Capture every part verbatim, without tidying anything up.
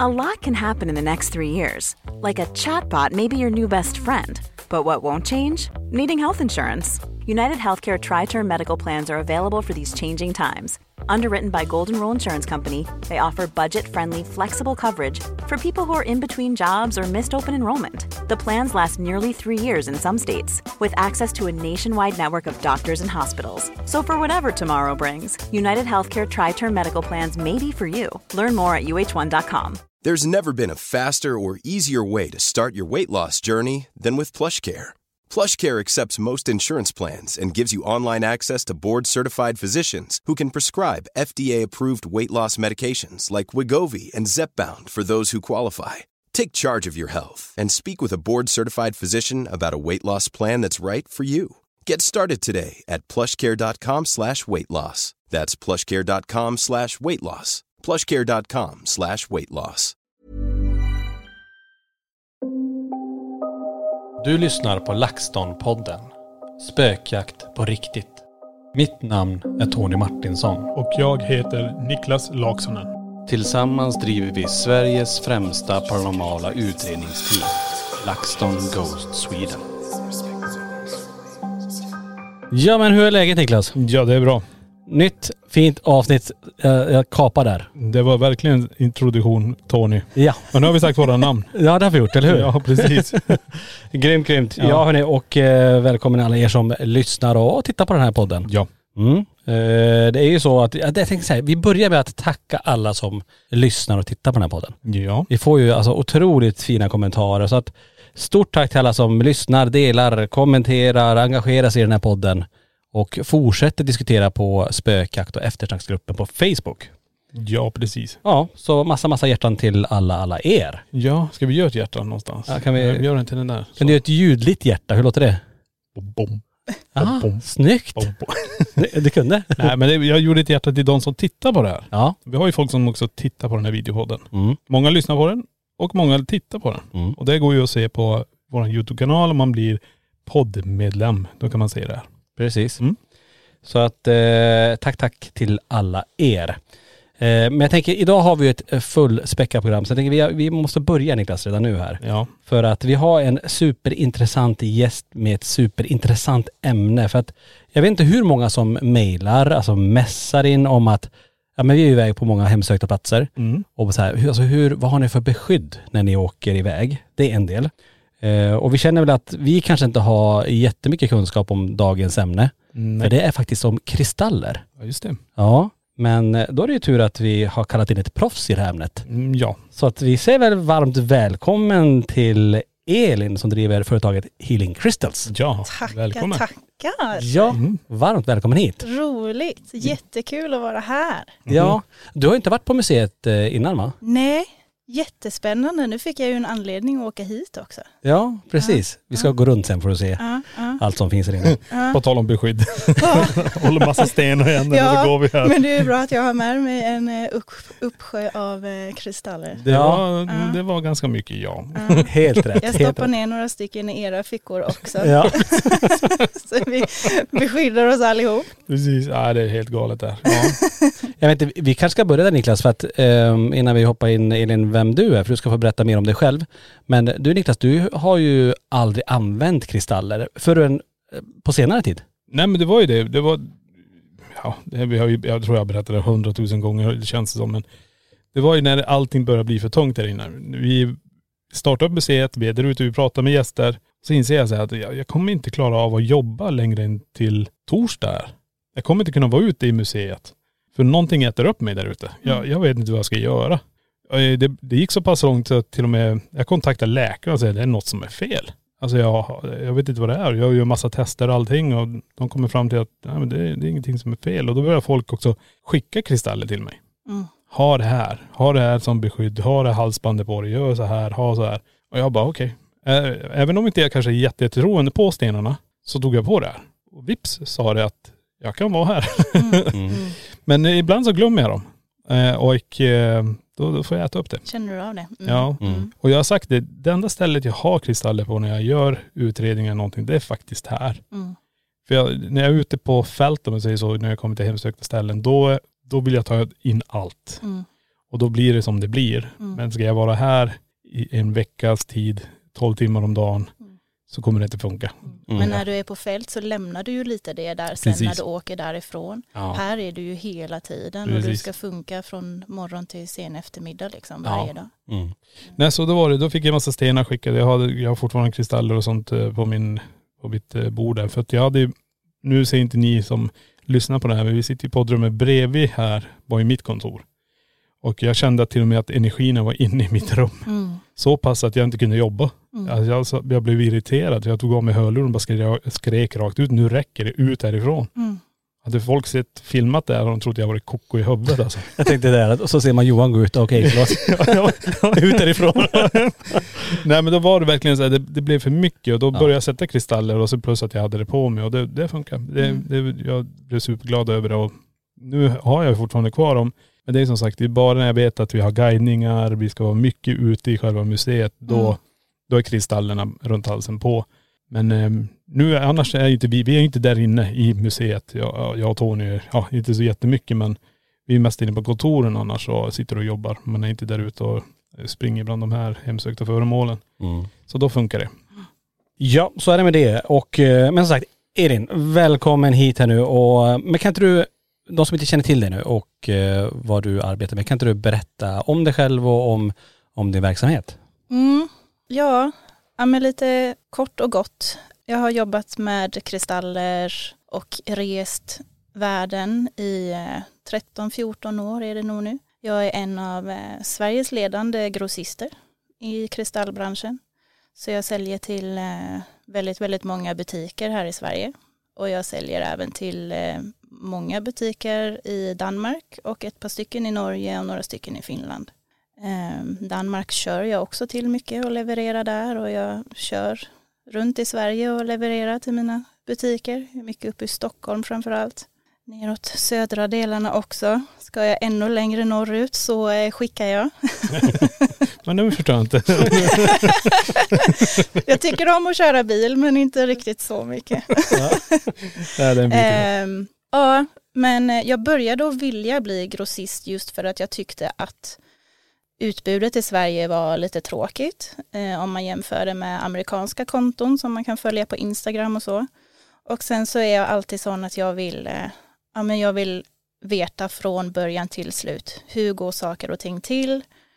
A lot can happen in the next three years. Like a chatbot may be your new best friend. But what won't change? Needing health insurance. United Healthcare Tri-Term Medical Plans are available for these changing times. Underwritten by Golden Rule Insurance Company, they offer budget-friendly, flexible coverage for people who are in between jobs or missed open enrollment. The plans last nearly three years in some states, with access to a nationwide network of doctors and hospitals. So for whatever tomorrow brings, United Healthcare Tri-Term Medical Plans may be for you. Learn more at U H one dot com. There's never been a faster or easier way to start your weight loss journey than with PlushCare. PlushCare accepts most insurance plans and gives you online access to board-certified physicians who can prescribe F D A-approved weight loss medications like Wegovy and Zepbound for those who qualify. Take charge of your health and speak with a board-certified physician about a weight loss plan that's right for you. Get started today at plushcare.com slash weight loss. That's plushcare.com slash weight loss. plushcare.com slash weight loss. Du lyssnar på LaxTon-podden. Spökjakt på riktigt. Mitt namn är Tony Martinsson. Och jag heter Niklas Laksonen. Tillsammans driver vi Sveriges främsta paranormala utredningsteam. LaxTon Ghost Sweden. Ja, men hur är läget, Niklas? Ja, det är bra. Nytt fint avsnitt. Jag kapar där. Det var verkligen introduktion, Tony. Ja. Men nu har vi sagt våra namn. Ja, det har vi gjort, eller hur? Ja, precis. Grymt, grymt. Ja, Ja ja hörni, och eh, välkommen alla er som lyssnar och tittar på den här podden. Ja. Mm. Eh, det är ju så att, jag tänkte säga, vi börjar med att tacka alla som lyssnar och tittar på den här podden. Ja. Vi får ju alltså otroligt fina kommentarer, så att stort tack till alla som lyssnar, delar, kommenterar, engagerar sig i den här podden. Och fortsätter diskutera på spökjakt och eftersnacksgruppen på Facebook. Ja, precis. Ja, så massa, massa hjärtan till alla, alla er. Ja, ska vi göra ett hjärta någonstans? Ja, kan vi- vi gör den till den där. Kan du göra ett ljudligt hjärta? Hur låter det? Bom, bom, Ah, bom, snyggt. bom, bom. Du, du kunde? Nej, men det, jag gjorde ett hjärta till de som tittar på det här. Ja. Vi har ju folk som också tittar på den här videopodden. Mm. Många lyssnar på den och många tittar på den. Mm. Och det går ju att se på vår YouTube-kanal om man blir poddmedlem. Då kan man se det här. Precis. Mm. Så att eh, tack, tack till alla er. Eh, men jag tänker, idag har vi ett fullspäckat program, så jag tänker vi, vi måste börja, Niklas, redan nu här. Ja. För att vi har en superintressant gäst med ett superintressant ämne. För att jag vet inte hur många som mejlar, alltså mässar in om att ja, men vi är ju iväg på många hemsökta platser. Mm. Och så här, hur, alltså hur, vad har ni för beskydd när ni åker iväg? Det är en del. Eh, och vi känner väl att vi kanske inte har jättemycket kunskap om dagens ämne. Nej. För det är faktiskt om kristaller. Ja, just det. Ja, men då är det ju tur att vi har kallat in ett proffs i det här ämnet. Mm, ja. Så att vi säger väl varmt välkommen till Elin som driver företaget Healing Crystals. Ja, Tackar, välkommen. tackar. Ja, Mm. varmt välkommen hit. Roligt. Jättekul att vara här. Ja, du har inte varit på museet eh, innan, va? Nej, jättespännande. Nu fick jag ju en anledning att åka hit också. Ja, precis. Vi ska gå runt sen för att se Ja, ja. allt som finns här inne. På tal om beskydd. Håller massa stenar i händerna Ja, så går vi här. Men det är bra att jag har med mig en eh, upp, uppsjö av eh, kristaller. Det, Ja. var, Ja. det var ganska mycket, ja. Ja. Helt rätt. Jag helt stoppar rätt. ner några stycken i era fickor också. Ja. Så vi beskyddar oss allihop. Precis, ja, det är helt galet där. Ja. Jag vet inte, vi kanske ska börja där, Niklas, för att eh, innan vi hoppar in, Elin, vem du är, för du ska få berätta mer om dig själv. Men du, Niklas, du har ju aldrig använt kristaller förrän eh, på senare tid. Nej, men det var ju det. Det var, ja, det, vi har ju, jag tror jag berättade det hundratusen gånger, det känns det som. Men det var ju när allting började bli för tungt där inne. Vi startade upp museet, vi är där ute, vi pratar med gäster. Så inser jag så här att jag, jag kommer inte klara av att jobba längre än till torsdag här. Jag kommer inte kunna vara ute i museet. För någonting äter upp mig där ute. Jag, jag vet inte vad jag ska göra. Det, det gick så pass långt så till och med jag kontaktade läkaren och sa att det är något som är fel. Alltså jag, jag vet inte vad det är. Jag gör massa tester och allting och de kommer fram till att nej, men det, det är ingenting som är fel. Och då börjar folk också skicka kristaller till mig. Mm. Ha det här. Ha det här som beskydd. Ha det halsbandet på det. Gör så här. Ha så här. Och jag bara okej. Okay. Även om inte jag kanske är jättetroende på stenarna så tog jag på det här. Och vips sa det att jag kan vara här. Mm. Mm. Men ibland så glömmer jag dem. Och då, då får jag äta upp det. Känner du av det? Mm. Ja. Mm. Och jag har sagt det, det enda stället jag har kristaller på när jag gör utredningar eller någonting, det är faktiskt här. Mm. För jag, när jag är ute på fält, om jag säger så, när jag kommer till hemsökta ställen, då, då vill jag ta in allt. Mm. Och då blir det som det blir. Mm. Men ska jag vara här i en veckas tid, tolv timmar om dagen, Mm. så kommer det inte funka. Mm. Men när du är på fält så lämnar du ju lite det där sen Precis. när du åker därifrån. Ja. Här är du ju hela tiden och du Precis. ska funka från morgon till sen eftermiddag liksom Ja. varje dag. Mm. Nej, så då var det, då fick jag en massa stenar skickade. Jag, hade, jag har fortfarande kristaller och sånt eh, på, min, på mitt eh, bord där. För att jag hade ju, nu ser inte ni som lyssnar på det här, men vi sitter i poddrummet bredvid här, var i mitt kontor. Och jag kände att till och med att energin var inne i mitt rum. Mm. Så pass att jag inte kunde jobba. Mm. Alltså jag, så- jag blev irriterad. Jag tog av mig hörluren och bara skrek, skrek rakt ut. Nu räcker det, ut härifrån. Mm. Hade folk sett filmat där och de trodde jag var koko i huvudet alltså. Jag tänkte det, och så ser man Johan gå ut, okej förlåt. Ut därifrån. Nej, men då var det verkligen så här, det, det blev för mycket och då Ja. började jag sätta kristaller och så plus att jag hade det på mig och det, det funkar. Det, Mm. det, jag blev superglad över det och nu har jag fortfarande kvar dem. Men det är som sagt, det är bara när jag vet att vi har guidningar, vi ska vara mycket ute i själva museet, då, Mm. då är kristallerna runt halsen på. Men eh, nu annars är inte vi, vi är inte där inne i museet. Jag, jag och Tony, ja inte så jättemycket, men vi är mest inne på kontoren annars och sitter och jobbar. Man är inte där ute och springer bland de här hemsökta föremålen. Mm. Så då funkar det. Ja, så är det med det. Och, eh, men som sagt, Elin, välkommen hit här nu. Och, men kan inte du, de som inte känner till dig nu och eh, vad du arbetar med, kan inte du berätta om dig själv och om, om din verksamhet? Mm. Ja, ja, men lite kort och gott. Jag har jobbat med kristaller och rest världen i tretton fjorton år är det nog nu. Jag är en av eh, Sveriges ledande grossister i kristallbranschen. Så jag säljer till eh, väldigt, väldigt många butiker här i Sverige. Och jag säljer även till eh, många butiker i Danmark och ett par stycken i Norge och några stycken i Finland. Eh, Danmark kör jag också till mycket och levererar där, och jag kör runt i Sverige och levererar till mina butiker. Mycket uppe i Stockholm framförallt. Neråt södra delarna också. Ska jag ännu längre norrut så eh, skickar jag. Men nu förstår jag inte. Jag tycker om att köra bil men inte riktigt så mycket. Ja, det är en bit. Ehm, ja, men jag började att vilja bli grossist just för att jag tyckte att utbudet i Sverige var lite tråkigt. Eh, om man jämför det med amerikanska konton som man kan följa på Instagram och så. Och sen så är jag alltid sån att jag vill, eh, ja, men jag vill veta från början till slut. Hur går saker och ting till?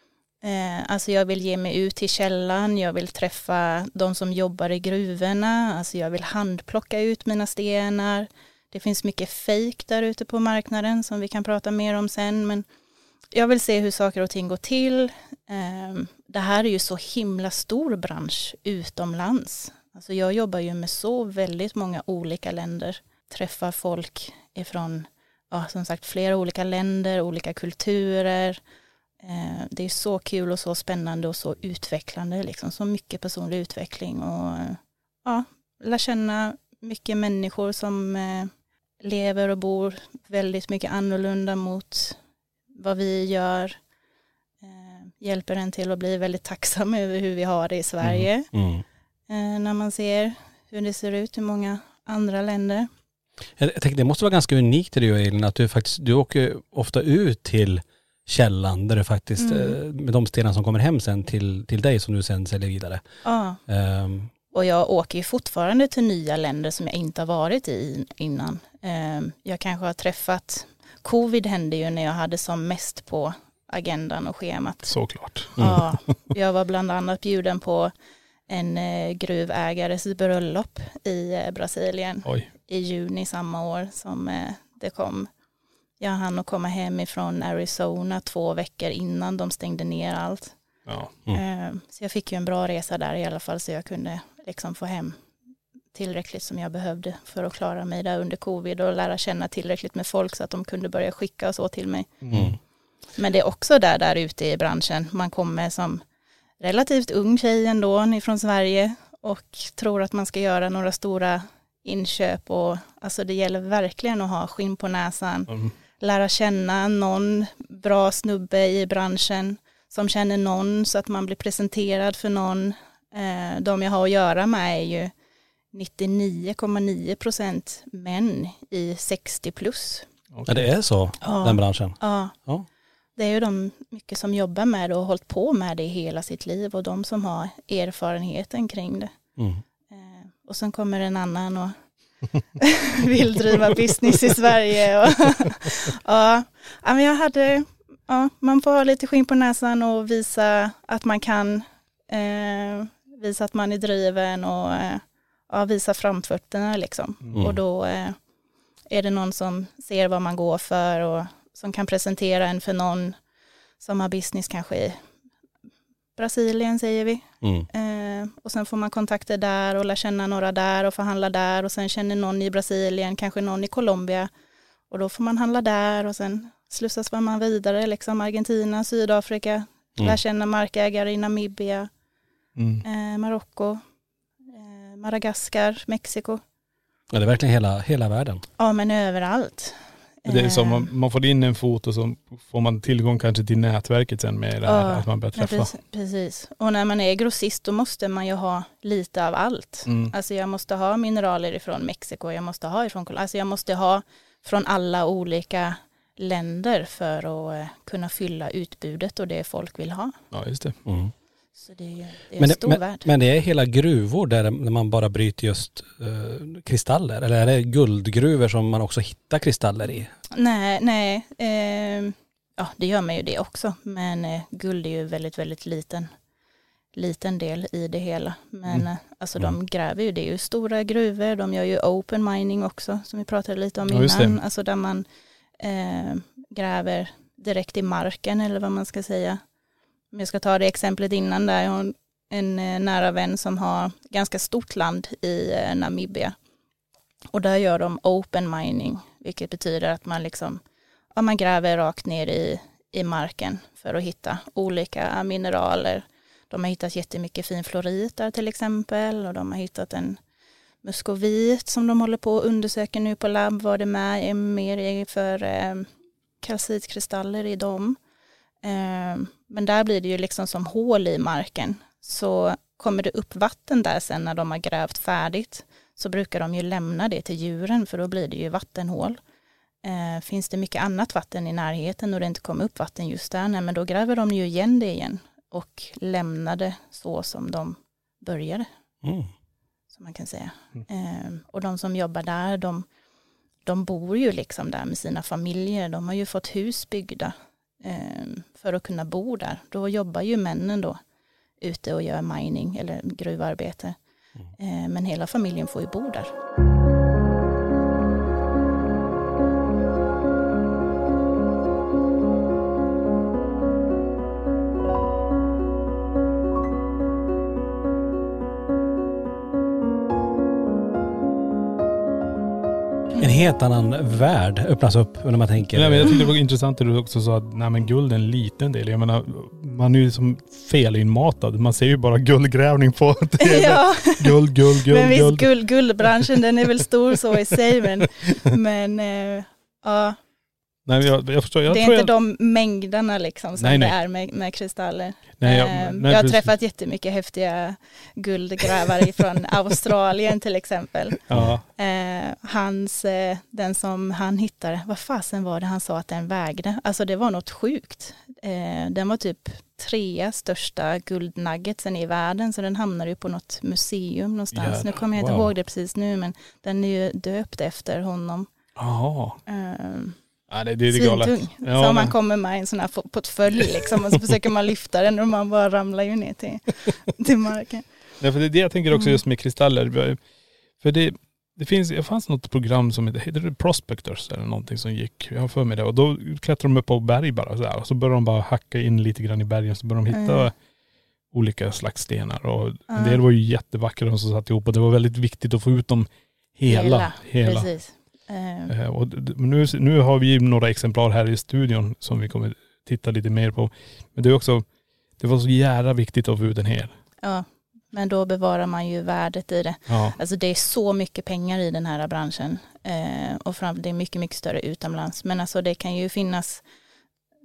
Eh, alltså jag vill ge mig ut till källan, jag vill träffa de som jobbar i gruvorna, alltså jag vill handplocka ut mina stenar. Det finns mycket fake där ute på marknaden som vi kan prata mer om sen, men jag vill se hur saker och ting går till. Eh, det här är ju så himla stor bransch utomlands. Alltså jag jobbar ju med så väldigt många olika länder, träffar folk ifrån, ja, som sagt, flera olika länder, olika kulturer. Det är så kul och så spännande och så utvecklande, liksom, så mycket personlig utveckling och ja, lära känna mycket människor som eh, lever och bor väldigt mycket annorlunda mot vad vi gör. Eh, hjälper en till att bli väldigt tacksam över hur vi har det i Sverige. Mm. Mm. Eh, när man ser hur det ser ut i många andra länder. Jag, jag tänker det måste vara ganska unikt i dig, Elin, att du faktiskt, du åker ofta ut till källan där du faktiskt, Mm. med de stenar som kommer hem sen till, till dig som du sen säljer vidare. Ja. Um, Och jag åker ju fortfarande till nya länder som jag inte har varit i innan. Jag kanske har träffat, covid hände ju när jag hade som mest på agendan och schemat. Såklart. Ja, jag var bland annat bjuden på en gruvägares bröllop i Brasilien. Oj. I juni samma år som det kom. Jag hann att komma hem ifrån Arizona två veckor innan de stängde ner allt. Ja. Mm. Så jag fick ju en bra resa där i alla fall, så jag kunde liksom få hem tillräckligt som jag behövde för att klara mig där under covid och lära känna tillräckligt med folk så att de kunde börja skicka och så till mig. mm. Men det är också där, där ute i branschen. Man kommer som relativt ung tjej ändå från Sverige och tror att man ska göra några stora inköp, och alltså det gäller verkligen att ha skinn på näsan. Mm. Lära känna någon bra snubbe i branschen som känner någon så att man blir presenterad för någon. Eh, de jag har att göra med är ju nittionio komma nio procent män i sextio plus. Ja, det är så, Ja. den branschen. Ja. Ja. det är ju de mycket som jobbar med det och har hållit på med det hela sitt liv och de som har erfarenheten kring det. Mm. Eh, och sen kommer en annan och vill driva business i Sverige. Och ja, men jag hade, ja, man får ha lite skinn på näsan och visa att man kan, eh, visa att man är driven och eh, ja, visa framfötterna liksom. Mm. Och då eh, är det någon som ser vad man går för och som kan presentera en för någon som har business kanske i Brasilien säger vi. Mm. Eh, och sen får man kontakter där och lär känna några där och förhandla där och sen känner någon i Brasilien, kanske någon i Colombia och då får man handla där och sen slussas man vidare liksom Argentina, Sydafrika, mm. lär känna markägare i Namibia, mm. eh, Marocko, eh, Madagaskar, Mexiko. Ja, det är verkligen hela, hela världen. Ja, men överallt. Det är som man, man får in en fot och så får man tillgång kanske till nätverket sen med det här, ja, att man börjar träffa. Precis, precis. Och när man är grossist då måste man ju ha lite av allt. Mm. Alltså jag måste ha mineraler ifrån Mexiko, jag måste ha ifrån Colombia. Alltså jag måste ha från alla olika länder för att kunna fylla utbudet och det folk vill ha. Ja, just det. Mm. Så det är, det är men, en stor men, värld. Men det är hela gruvor där man bara bryter just uh, kristaller? Eller är det guldgruvor som man också hittar kristaller i? Nej, nej. Eh, ja, det gör man ju det också. Men eh, guld är ju väldigt, väldigt liten, liten del i det hela. Men mm. eh, alltså de mm. gräver ju, det är ju stora gruvor. De gör ju open mining också, som vi pratade lite om ja, innan. Alltså där man eh, gräver direkt i marken eller vad man ska säga. Om jag ska ta det exemplet innan där, jag har en nära vän som har ganska stort land i Namibia. Och där gör de open mining, vilket betyder att man liksom, ja, man gräver rakt ner i, i marken för att hitta olika mineraler. De har hittat jättemycket fin florit där till exempel och de har hittat en muskovit som de håller på att undersöka nu på labb vad det med är mer för eh, kalcitkristaller i dem. Men där blir det ju liksom som hål i marken. Så kommer det upp vatten där sen när de har grävt färdigt så brukar de ju lämna det till djuren för då blir det ju vattenhål. Finns det mycket annat vatten i närheten och det inte kommer upp vatten just där, nej, men då gräver de ju igen det igen och lämnar det så som de började. Mm. Som man kan säga. Mm. Och de som jobbar där, de, de bor ju liksom där med sina familjer. De har ju fått hus byggda för att kunna bo där. Då jobbar ju männen då ute och gör mining eller gruvarbete. Mm. Men hela familjen får ju bo där. En helt annan värld öppnas upp när man tänker. Nej, men jag tyckte det var intressant att du också sa att nej, men guld är en liten del. Jag menar, man är ju som felinmatad. Man ser ju bara guldgrävning på T V. Ja. Guld, guld, guld, men visst, guld. Guld, guldbranschen den är väl stor så i sig. Men, men äh, ja. Nej, men jag, jag förstår. Jag det är tror inte jag... de mängderna liksom som nej, nej. det är med, med kristaller. Nej, jag, eh, nej, jag har precis. träffat jättemycket häftiga guldgrävare från Australien till exempel. Ja. Eh, hans, eh, den som han hittade, vad fasen var det han sa att den vägde? Alltså det var något sjukt. Eh, den var typ trea största guldnuggetsen i världen så den hamnade ju på något museum någonstans. Ja, nu kommer jag inte wow. ihåg det precis nu men den är ju döpt efter honom. Ja. Eh, Ja, det, det är det galet. Ja, så man kommer med en sån här portfölj liksom och så försöker man lyfta den och man bara ramlar ju ner till, till marken. Ja, för det är det jag tänker också just med kristaller. För det, det finns, det fanns något program som heter, heter det Prospectors eller någonting som gick, jag har för mig det. Och då klättrar de upp på berg bara så här, och så börjar de bara hacka in lite grann i bergen så börjar de hitta mm. olika slags stenar. Och mm. en del var ju jättevackra de som satt ihop och det var väldigt viktigt att få ut dem hela. Hela, hela. Precis. Uh. Och nu, nu har vi några exemplar här i studion som vi kommer titta lite mer på. Men det är också, det var så jävla viktigt att få ut den här. Ja, men då bevarar man ju värdet i det. Ja. Alltså det är så mycket pengar i den här branschen. Eh, och fram, det är mycket, mycket större utomlands. Men alltså det kan ju finnas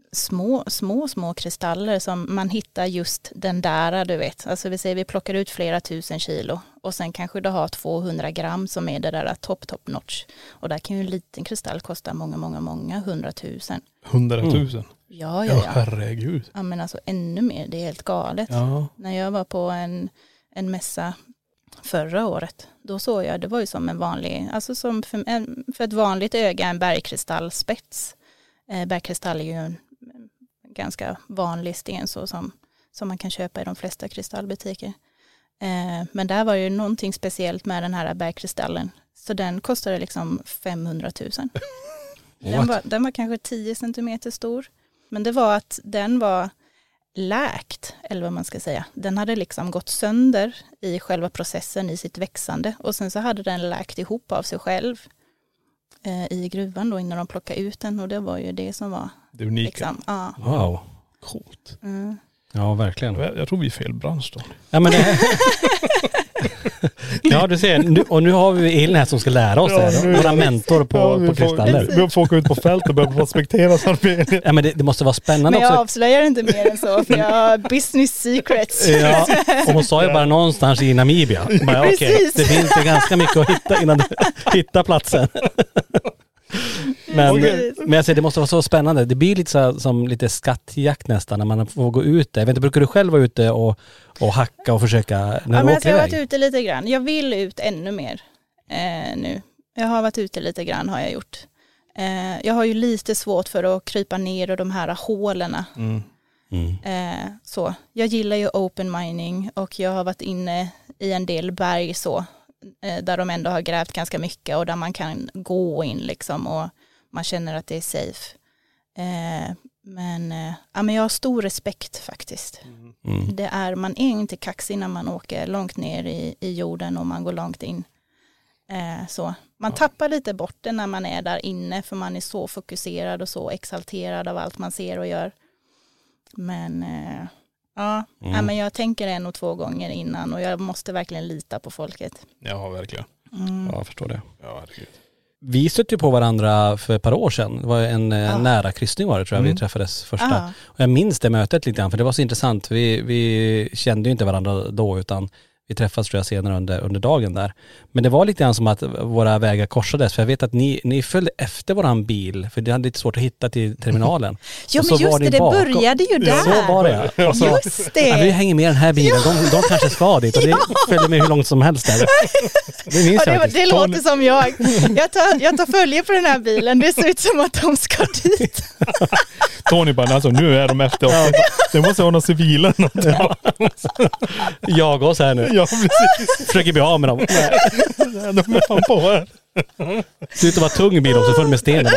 små, små, små kristaller som man hittar just den där, du vet. Alltså vi säger vi plockar ut flera tusen kilo och sen kanske du har tvåhundra gram som är det där top, top notch. Och där kan ju en liten kristall kosta många, många, många hundratusen. Hundratusen? Mm. Ja, ja, ja. ja. Herregud. Ja, men alltså ännu mer, det är helt galet. Ja. När jag var på en, en mässa förra året, då såg jag, det var ju som en vanlig, alltså som för, en, för ett vanligt öga en bergkristallspets. Eh, bergkristall är ju en ganska vanlig sten så som, som man kan köpa i de flesta kristallbutiker. Eh, men där var ju någonting speciellt med den här bergkristallen. Så den kostade liksom femhundratusen. Den var, den var kanske tio centimeter stor. Men det var att den var läkt, eller vad man ska säga. Den hade liksom gått sönder i själva processen i sitt växande. Och sen så hade den läkt ihop av sig själv eh, i gruvan då innan de plockade ut den. Och det var ju det som var det unika. Liksom, ja. Wow. Coolt. Mm. Ja, verkligen. Jag, jag tror vi är fel bransch då. Ja, men det... ja, du ser. Nu, och nu har vi Elin här som ska lära oss. Ja, nu, våra mentor på, ja, på kristaller. Vi får åka ut på fält och börja prospektera. Ja, men det, det måste vara spännande men jag också. avslöjar inte mer än så, för jag har business secrets. Ja, och hon sa ju bara någonstans i Namibia. Bara, okay, det finns ju ganska mycket att hitta innan du hittar platsen. Men, men jag säger, det måste vara så spännande. Det blir lite så, som lite skattjakt nästan när man får gå ut där. Jag vet inte, brukar du själv vara ute och, och hacka och försöka när ja, du men åker alltså, jag har iväg? varit ute lite grann. Jag vill ut ännu mer eh, nu. Jag har varit ute lite grann har jag gjort. Eh, jag har ju lite svårt för att krypa ner i de här hålen. Mm. Mm. Eh, så. Jag gillar ju open mining och jag har varit inne i en del berg så. Eh, där de ändå har grävt ganska mycket och där man kan gå in liksom och man känner att det är safe. Eh, men, eh, ja, men jag har stor respekt faktiskt. Mm. Det är, man är inte kaxig när man åker långt ner i, i jorden och man går långt in. Eh, så. Man ja. tappar lite bort det när man är där inne för man är så fokuserad och så exalterad av allt man ser och gör. Men eh, ja, mm. ja, men jag tänker en och två gånger innan och jag måste verkligen lita på folket. Ja, verkligen. Mm. Ja, jag förstår det. Ja, herregud. Vi stötte ju på varandra för ett par år sedan. Det var en ja. nära kryssning var det tror jag mm. vi träffades första. Ja. Och jag minns det mötet lite grann för det var så intressant. Vi, vi kände ju inte varandra då utan vi träffades tror jag senare under, under dagen där. Men det var lite grann som att våra vägar korsades. För jag vet att ni, ni följde efter våran bil. För det hade lite svårt att hitta till terminalen. Ja men just det, det bakom. började ju där. Ja, så var det. Ja. Så, just det. Ja, vi hänger med den här bilen. Ja. De, de kanske ska dit. Och det ja. följer med hur långt som helst där. Det minns ja, jag det, det låter som jag. Jag tar, jag tar följe på den här bilen. Det ser ut som att de ska dit. Tony bara, alltså nu är de efter oss. Ja. Det måste vara någon civilen. Ja. Jag oss här nu. Ja, precis. Försöker bli av med dem. Nej. De är fan på här. Det ser ut att vara tung bil också, full med stenar.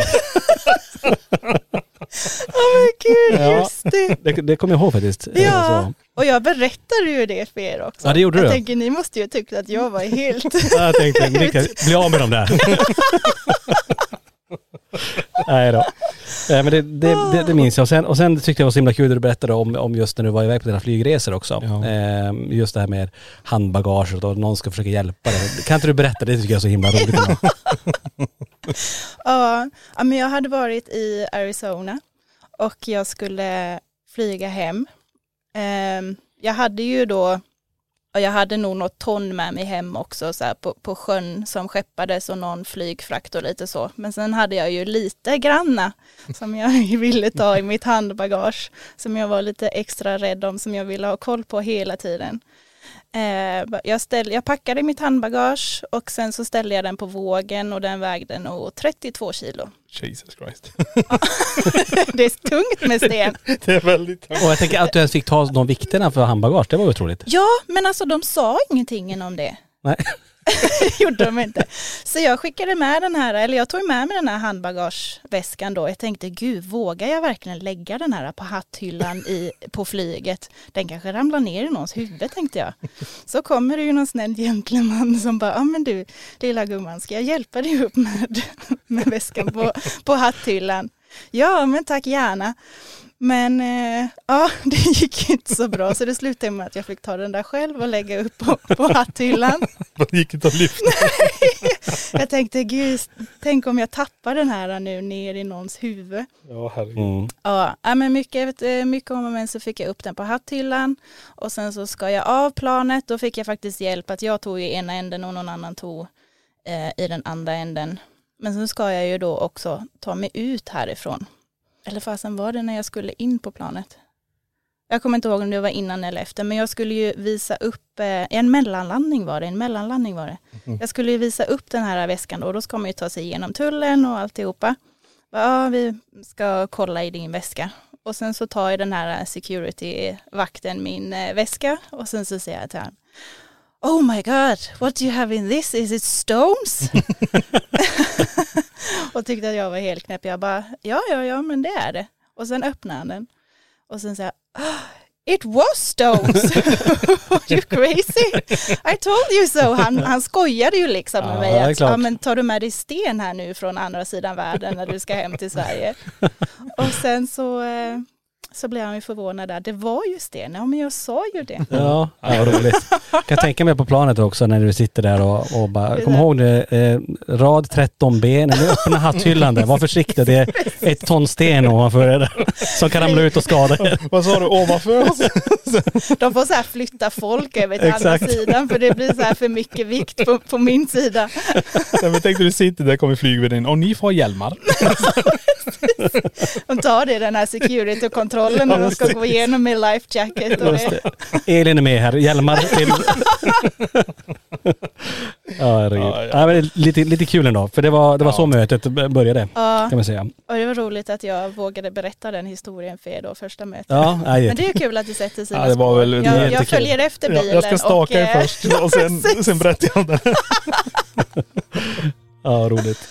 Åh men gud, ja, just det. det. Det kommer jag ihåg faktiskt. Ja, så. Och jag berättade ju det för er också. Ja, det gjorde jag du. Jag tänker, ni måste ju tycka att jag var helt... Ja, jag tänkte, bli av med dem där. Nej då. Nej, men det, det, det, det minns jag. Och sen, och sen tyckte jag var så himla kul att du berättade om, om just när du var iväg på dina flygresor också. Ja. Eh, just det här med handbagaget och någon ska försöka hjälpa dig. Kan inte du berätta? Det tycker jag är så himla roligt. Ja, men jag hade varit i Arizona och jag skulle flyga hem. Eh, jag hade ju då Och jag hade nog något ton med mig hem också så här, på, på sjön som skeppades och någon flygfrakt och lite så. Men sen hade jag ju lite granna som jag ville ta i mitt handbagage. Som jag var lite extra rädd om, som jag ville ha koll på hela tiden. Eh, jag, ställ, jag packade mitt handbagage och sen så ställde jag den på vågen och den vägde nog trettiotvå kilo. Jesus Christ. Det är tungt med sten. Det är väldigt tungt. Och jag tänker att du ens fick ta de vikterna för handbagage, det var otroligt. Ja, men alltså de sa ingenting om det. Nej. Gjorde de inte. Så jag skickade med den här, eller jag tog med mig den här handbagageväskan då. Jag tänkte, gud, vågar jag verkligen lägga den här på hatthyllan i, på flyget? Den kanske ramlar ner i någons huvud, tänkte jag. Så kommer det ju någon snäll gentleman som bara, ja ah, men du, lilla gumman, ska jag hjälpa dig upp med, med väskan på, på hatthyllan? Ja, men tack gärna. Men eh, ja, det gick inte så bra. Så det slutade med att jag fick ta den där själv och lägga upp på, på hatthyllan. Det gick inte att lyfta. Jag tänkte, gud, tänk om jag tappar den här nu ner i någons huvud. Ja, herregud. Mm. Ja, men mycket, mycket om och men så fick jag upp den på hatthyllan. Och sen så ska jag av planet. Då fick jag faktiskt hjälp att jag tog i ena änden och någon annan tog eh, i den andra änden. Men sen ska jag ju då också ta mig ut härifrån. Eller fasen var det när jag skulle in på planet? Jag kommer inte ihåg om det var innan eller efter. Men jag skulle ju visa upp, eh, en mellanlandning var det. En mellanlandning var det. Mm. Jag skulle ju visa upp den här väskan då. Då ska man ju ta sig igenom tullen och alltihopa. Ja, vi ska kolla i din väska. Och sen så tar jag den här security-vakten min eh, väska. Och sen så säger jag till honom: oh my god, what do you have in this? Is it stones? Och tyckte att jag var helt knäpp. Jag bara, ja, ja, ja, men det är det. Och sen öppnade han den. Och sen sa jag, oh, it was stones. Are you crazy? I told you so. Han, han skojade ju liksom med ja, mig. Att, ja, men tar du med dig sten här nu från andra sidan världen när du ska hem till Sverige? Och sen så... Eh, så blev han ju förvånad där. Det var ju sten. Ja, men jag sa ju det. Ja, ja, roligt. Jag kan tänka mig på planet också när du sitter där och, och bara, kom ihåg det, eh, rad tretton B, när du öppnar hatthyllan där, var försiktig, det är ett ton sten ovanför det där, som kan ramla ut och skada er. Vad sa du, ovanför? De får så här flytta folk över till Exakt. Andra sidan, för det blir så här för mycket vikt på, på min sida. Ja, men tänkte du sitter där, kommer flygvärdinnan och ni får hjälmar. De tar det, den här security och kontroll när de ska gå igenom med life jacket. Och det. Elin är med här, hjälmar till. Ja, herregud. Ja, ja. Ja, men lite, lite kul ändå, för det var, det var ja. så mötet började, ja. kan man säga. Och det var roligt att jag vågade berätta den historien för er då, första mötet. Ja, men det är kul att du sätter sina ja, det var väl jag, jag följer efter bilen. Ja, jag ska staka er först och sen, sen berättar jag om det. Ja, roligt.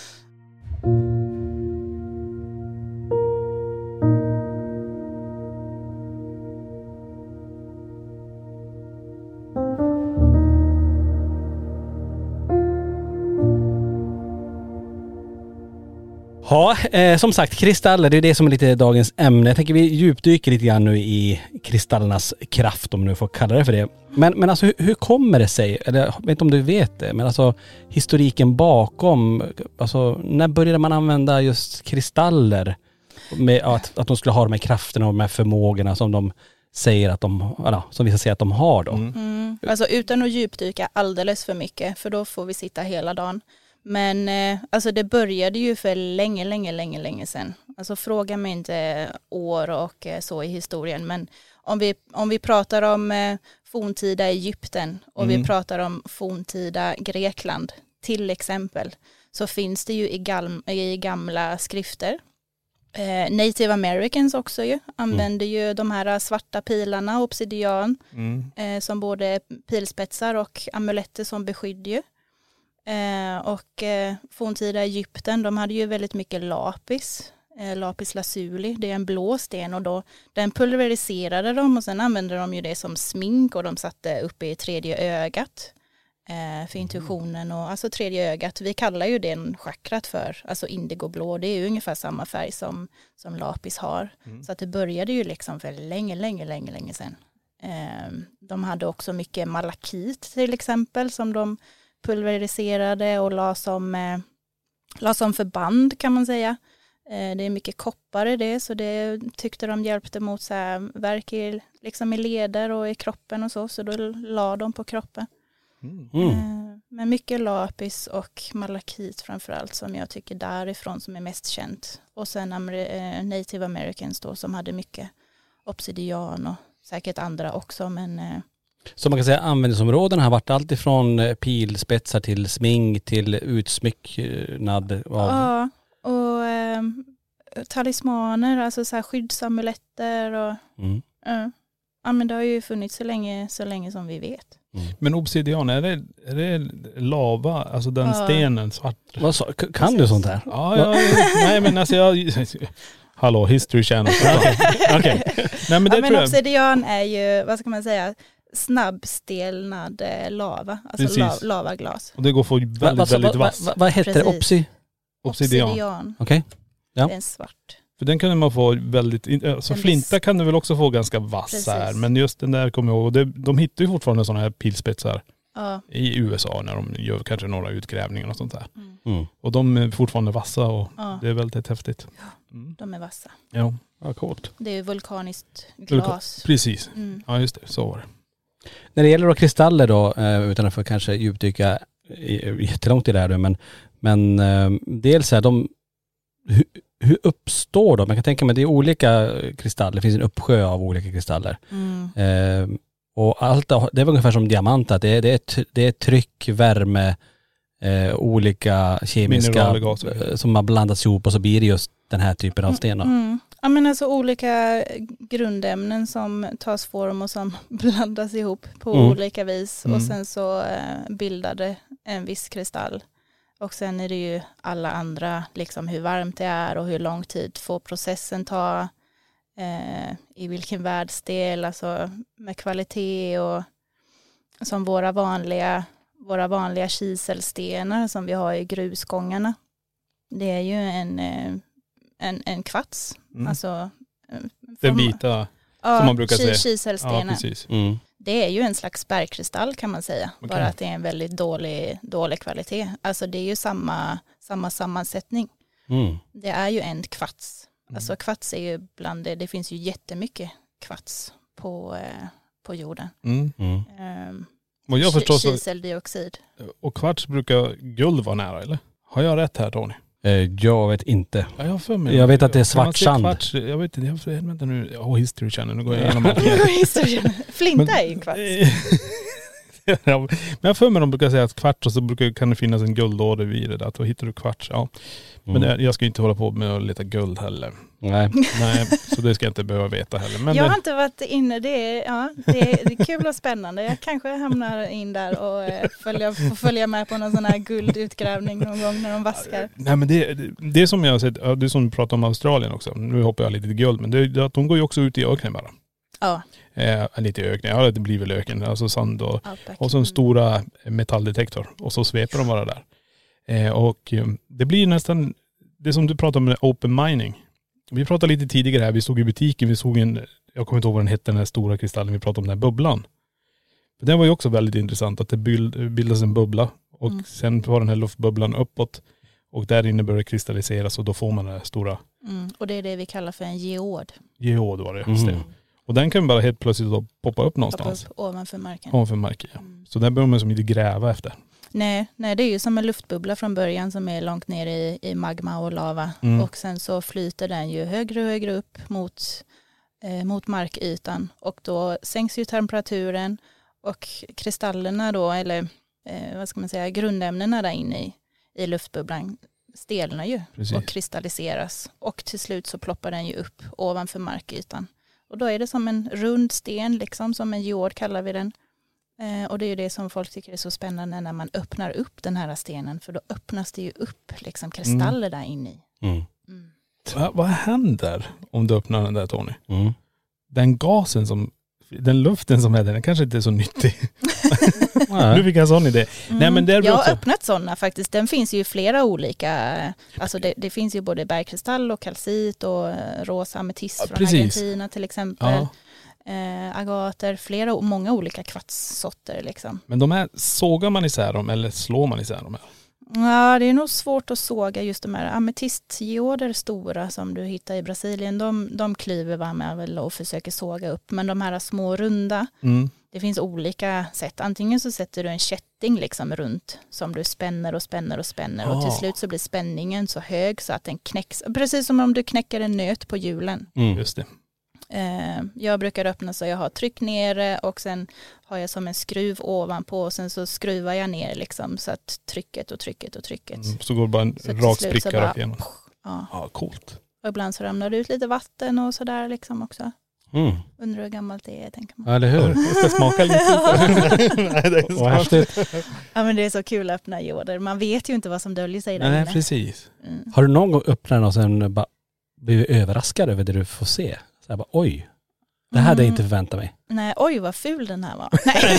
Ja, eh, som sagt, kristaller, det är det som är lite dagens ämne. Jag tänker vi djupdyker lite grann nu i kristallernas kraft, om man nu får kalla det för det. Men, men alltså hur, hur kommer det sig, eller jag vet inte om du vet det, men alltså historiken bakom, alltså när började man använda just kristaller? Med att, att de skulle ha de här krafterna och de här förmågorna som de säger att de, eller, som vissa säger att de har då. Mm. Mm. Alltså utan att djupdyka alldeles för mycket, för då får vi sitta hela dagen. Men eh, alltså det började ju för länge, länge, länge, länge sedan. Alltså fråga mig inte år och eh, så i historien. Men om vi, om vi pratar om eh, forntida Egypten och mm. vi pratar om forntida Grekland till exempel, så finns det ju i, gal- i gamla skrifter. Eh, Native Americans också ju använder mm. ju de här svarta pilarna, obsidian, mm. eh, som både pilspetsar och amuletter som beskydd ju. Eh, och eh, forntida Egypten, de hade ju väldigt mycket lapis, eh, lapis lazuli, det är en blå sten, och då den pulveriserade de och sen använde de ju det som smink, och de satte uppe i tredje ögat eh, för intuitionen, och alltså tredje ögat, vi kallar ju den chakrat för, alltså indigoblå, det är ju ungefär samma färg som, som lapis har, mm. så att det började ju liksom för länge, länge, länge, länge sedan. Eh, de hade också mycket malakit till exempel som de pulveriserade och la som, eh, la som förband kan man säga. Eh, det är mycket koppar i det, så det tyckte de hjälpte mot så här, värk i, liksom i leder och i kroppen och så, så då la de på kroppen. Mm. Eh, men mycket lapis och malakit framförallt som jag tycker därifrån som är mest känt. Och sen eh, Native Americans då som hade mycket obsidian och säkert andra också, men eh, så man kan säga att användningsområdena har varit allt ifrån pilspetsar till smink till utsmycknad av... Ja, och eh, talismaner, alltså så här skyddsamuletter och... Mm. Eh, ja, men det har ju funnits så länge, så länge som vi vet. Mm. Men obsidian, är det, är det lava, alltså den ja. stenen svart? Vad så, kan Precis. du sånt här? Ja, ja, ja. Nej men alltså jag... Hallå, History Channel. Okej. Okay. Nej, men det ja, men obsidian är ju, vad ska man säga... snabbstelnad lava, alltså la, lavaglas. Och det går för väldigt, va, va, väldigt vass. Vad va, va heter det? Obsi? Obsidian. Obsidian. Okej. Okay. Ja. Det är en svart. För den kan man få väldigt, alltså flinta kan du väl också få ganska vassa här. Men just den där kommer jag ihåg, det, de hittar ju fortfarande sådana här pilspetsar ja. i U S A när de gör kanske några utgrävningar och sånt där. Mm. Mm. Och de är fortfarande vassa och ja. det är väldigt häftigt. Mm. De är vassa. Ja, ja coolt. Det är vulkaniskt glas. Precis, mm. ja just det, så var det. När det gäller då kristaller då, utan att få kanske djupdyka jättelångt i det här, men, men dels är de, hur, hur uppstår de? Man kan tänka mig att det är olika kristaller, det finns en uppsjö av olika kristaller. Mm. Eh, och allt, det är ungefär som diamanter, det är, det är, det är tryck, värme, eh, olika kemiska som har blandats ihop och så blir det just den här typen av stenar. Mm. Ja men alltså olika grundämnen som tas form och som blandas ihop på mm. olika vis mm. och sen så eh, bildar det en viss kristall. Och sen är det ju alla andra, liksom hur varmt det är och hur lång tid får processen ta, eh, i vilken världsdel, alltså med kvalitet och som våra vanliga, våra vanliga kiselstenar som vi har i grusgångarna. Det är ju en, en, en kvarts. Mm. Alltså, den vita ja, som man brukar säga. Kiselstenar. Ja, precis. Mm. Det är ju en slags bergkristall kan man säga. Okay. Bara att det är en väldigt dålig, dålig kvalitet. Alltså det är ju samma, samma sammansättning. Mm. Det är ju en kvarts. Mm. Alltså kvarts är ju bland det, det finns ju jättemycket kvarts på, eh, på jorden. Mm. Mm. Um, och jag förstår så, kiseldioxid. Och kvarts brukar guld vara nära, eller? Har jag rätt här, Tony? Jag vet inte. Ja, jag, för mig. jag vet att det är svart sand. Kvarts, jag vet inte, jag får, vänta nu. Ja, oh, History Channel, nu går jag igenom allt. Flinta är ju kvarts. Ja, men jag för mig de brukar säga att kvarts och så brukar, kan det finnas en guldåder vid det där. Då hittar du kvarts, ja. Men mm. jag ska inte hålla på med att leta guld heller. Nej. Nej, så det ska jag inte behöva veta heller. Men jag har det... inte varit inne, det är, ja, det är, det är kul och spännande. Jag kanske hamnar in där och eh, följa, får följa med på någon sån här guldutgrävning någon gång när de vaskar. Nej men det, det, det som jag har sett, det som du pratar om Australien också. Nu hoppar jag lite till guld, men det är att de går ju också ut i öknen bara. Ja. Eh, lite i öknen, ja det blir väl öken, alltså sand och, och så en stora metalldetektor och så sveper de bara där. Eh, och eh, det blir nästan, det som du pratar om med open mining. Vi pratade lite tidigare här, vi stod i butiken, vi såg en, jag kommer inte ihåg vad den hette, den här stora kristallen, vi pratade om den här bubblan. För den var ju också väldigt intressant, att det bild, bildas en bubbla och mm. sen var den här luftbubblan uppåt och där inne börjar det kristalliseras och då får man den här stora. Mm. Och det är det vi kallar för en geod. Geod var det, just det. Mm. Och den kan bara helt plötsligt då poppa upp någonstans. Poppa upp ovanför marken. Ovanför marken, ja. Mm. Så där behöver man som inte gräva efter. Nej, nej, det är ju som en luftbubbla från början som är långt ner i, i magma och lava. Mm. Och sen så flyter den ju högre och högre upp mot, eh, mot markytan. Och då sänks ju temperaturen och kristallerna då, eller eh, vad ska man säga, grundämnena där inne i, i luftbubblan stelnar ju. Precis. Och kristalliseras. Och till slut så ploppar den ju upp ovanför markytan. Och då är det som en rund sten, liksom som en geod kallar vi den. Eh, och det är ju det som folk tycker är så spännande när man öppnar upp den här stenen. För då öppnas det ju upp liksom kristaller mm. där inne i. Mm. Mm. Va, vad händer om du öppnar den där, Tony? Mm. Den gasen som, den luften som är där, den kanske inte är så nyttig. Nu fick jag en sån idé. Mm. Nej, men det jag har också... öppnat sådana faktiskt. Den finns ju flera olika. Alltså det, det finns ju både bergkristall och kalcit och rosa ametist ja, från precis. Argentina till exempel. Ja. Eh, agater, flera, många olika kvartssorter liksom. Men de här, sågar man isär dem eller slår man isär dem här? Ja, det är nog svårt att såga just de här ametistgeoder stora som du hittar i Brasilien. De, de klyver man med väl och försöker såga upp. Men de här små runda, mm. det finns olika sätt. Antingen så sätter du en kätting liksom runt som du spänner och spänner och spänner. Oh. Och till slut så blir spänningen så hög så att den knäcks. Precis som om du knäcker en nöt på hjulen. Mm. Just det. Jag brukar öppna så jag har tryck nere och sen har jag som en skruv ovanpå och sen så skruvar jag ner liksom så att trycket och trycket och trycket. Mm, så går det bara en rak spricka rakt igenom. Ja. Ja, coolt. Och ibland så ramlar det ut lite vatten och sådär liksom också. Mm. Undrar hur gammalt det är, tänker man. Ja, eller hur? Jag ska smaka lite. Nej, det är så häftigt. Ja, men det är så kul att öppna geoder. Man vet ju inte vad som döljer sig där Nej, inne. precis. Mm. Har du någon gång öppnat den och sen bara blivit överraskad över det du får se? Så jag bara, oj. Det hade mm. jag inte förväntat mig. Nej, oj vad ful den här var. Nej.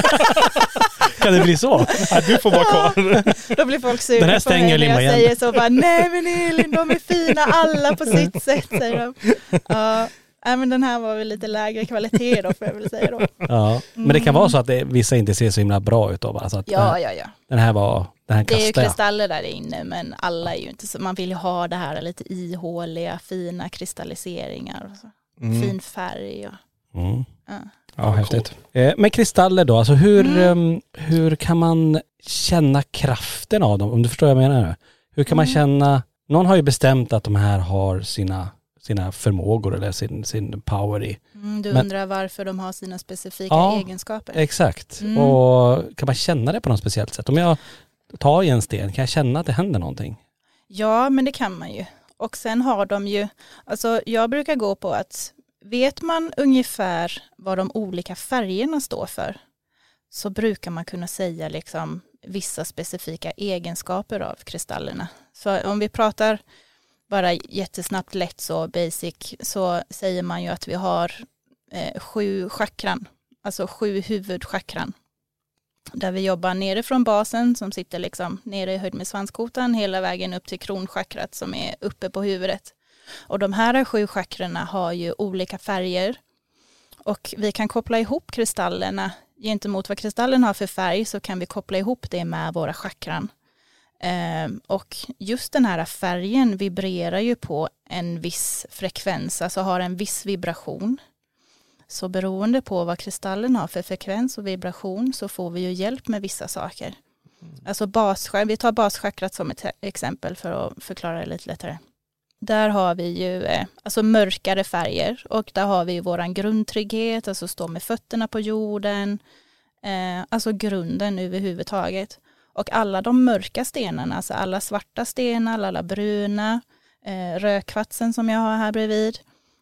Kan det bli så? Ja, du får vara kvar. Då blir folk sura den här stänger på mig när jag igen. säger så bara, nej men Elin, de är fina alla på sitt sätt, säger de. Ja, äh, men den här var väl lite lägre kvalitet då, får jag väl säga då. Ja, men det kan vara så att det, vissa inte ser så himla bra ut då, alltså att ja, ja, ja. Den här var, den här det är ju kastar jag. kristaller där inne, men alla är ju inte så, man vill ju ha det här lite ihåliga, fina kristalliseringar och så. Mm. Fin färg och mm. ja. Ja, häftigt. Eh, men kristaller då, alltså hur, mm. um, hur kan man känna kraften av dem, om du förstår vad jag menar nu? Hur kan mm. man känna, någon har ju bestämt att de här har sina, sina förmågor eller sin, sin power i. Mm, du men, undrar varför de har sina specifika ja, egenskaper. Exakt. Mm. Och kan man känna det på något speciellt sätt? Om jag tar i en sten, kan jag känna att det händer någonting? Ja, men det kan man ju. Och sen har de ju, alltså jag brukar gå på att vet man ungefär vad de olika färgerna står för, så brukar man kunna säga liksom vissa specifika egenskaper av kristallerna. Så om vi pratar bara jättesnabbt, lätt så basic, så säger man ju att vi har eh, sju chakran, alltså sju huvudchakran. Där vi jobbar nere från basen som sitter liksom nere i höjd med svanskotan hela vägen upp till kronchakrat som är uppe på huvudet. Och de här sju chakrarna har ju olika färger och vi kan koppla ihop kristallerna gentemot vad kristallen har för färg, så kan vi koppla ihop det med våra chakran. Ehm, och just den här färgen vibrerar ju på en viss frekvens, alltså har en viss vibration. Så beroende på vad kristallen har för frekvens och vibration så får vi ju hjälp med vissa saker. Alltså baschakrat, vi tar baschakrat som ett exempel för att förklara det lite lättare. Där har vi ju eh, alltså mörkare färger och där har vi ju våran grundtrygghet, alltså stå med fötterna på jorden, eh, alltså grunden överhuvudtaget. Och alla de mörka stenarna, alltså alla svarta stenar, alla bruna, eh, rödkvatsen som jag har här bredvid,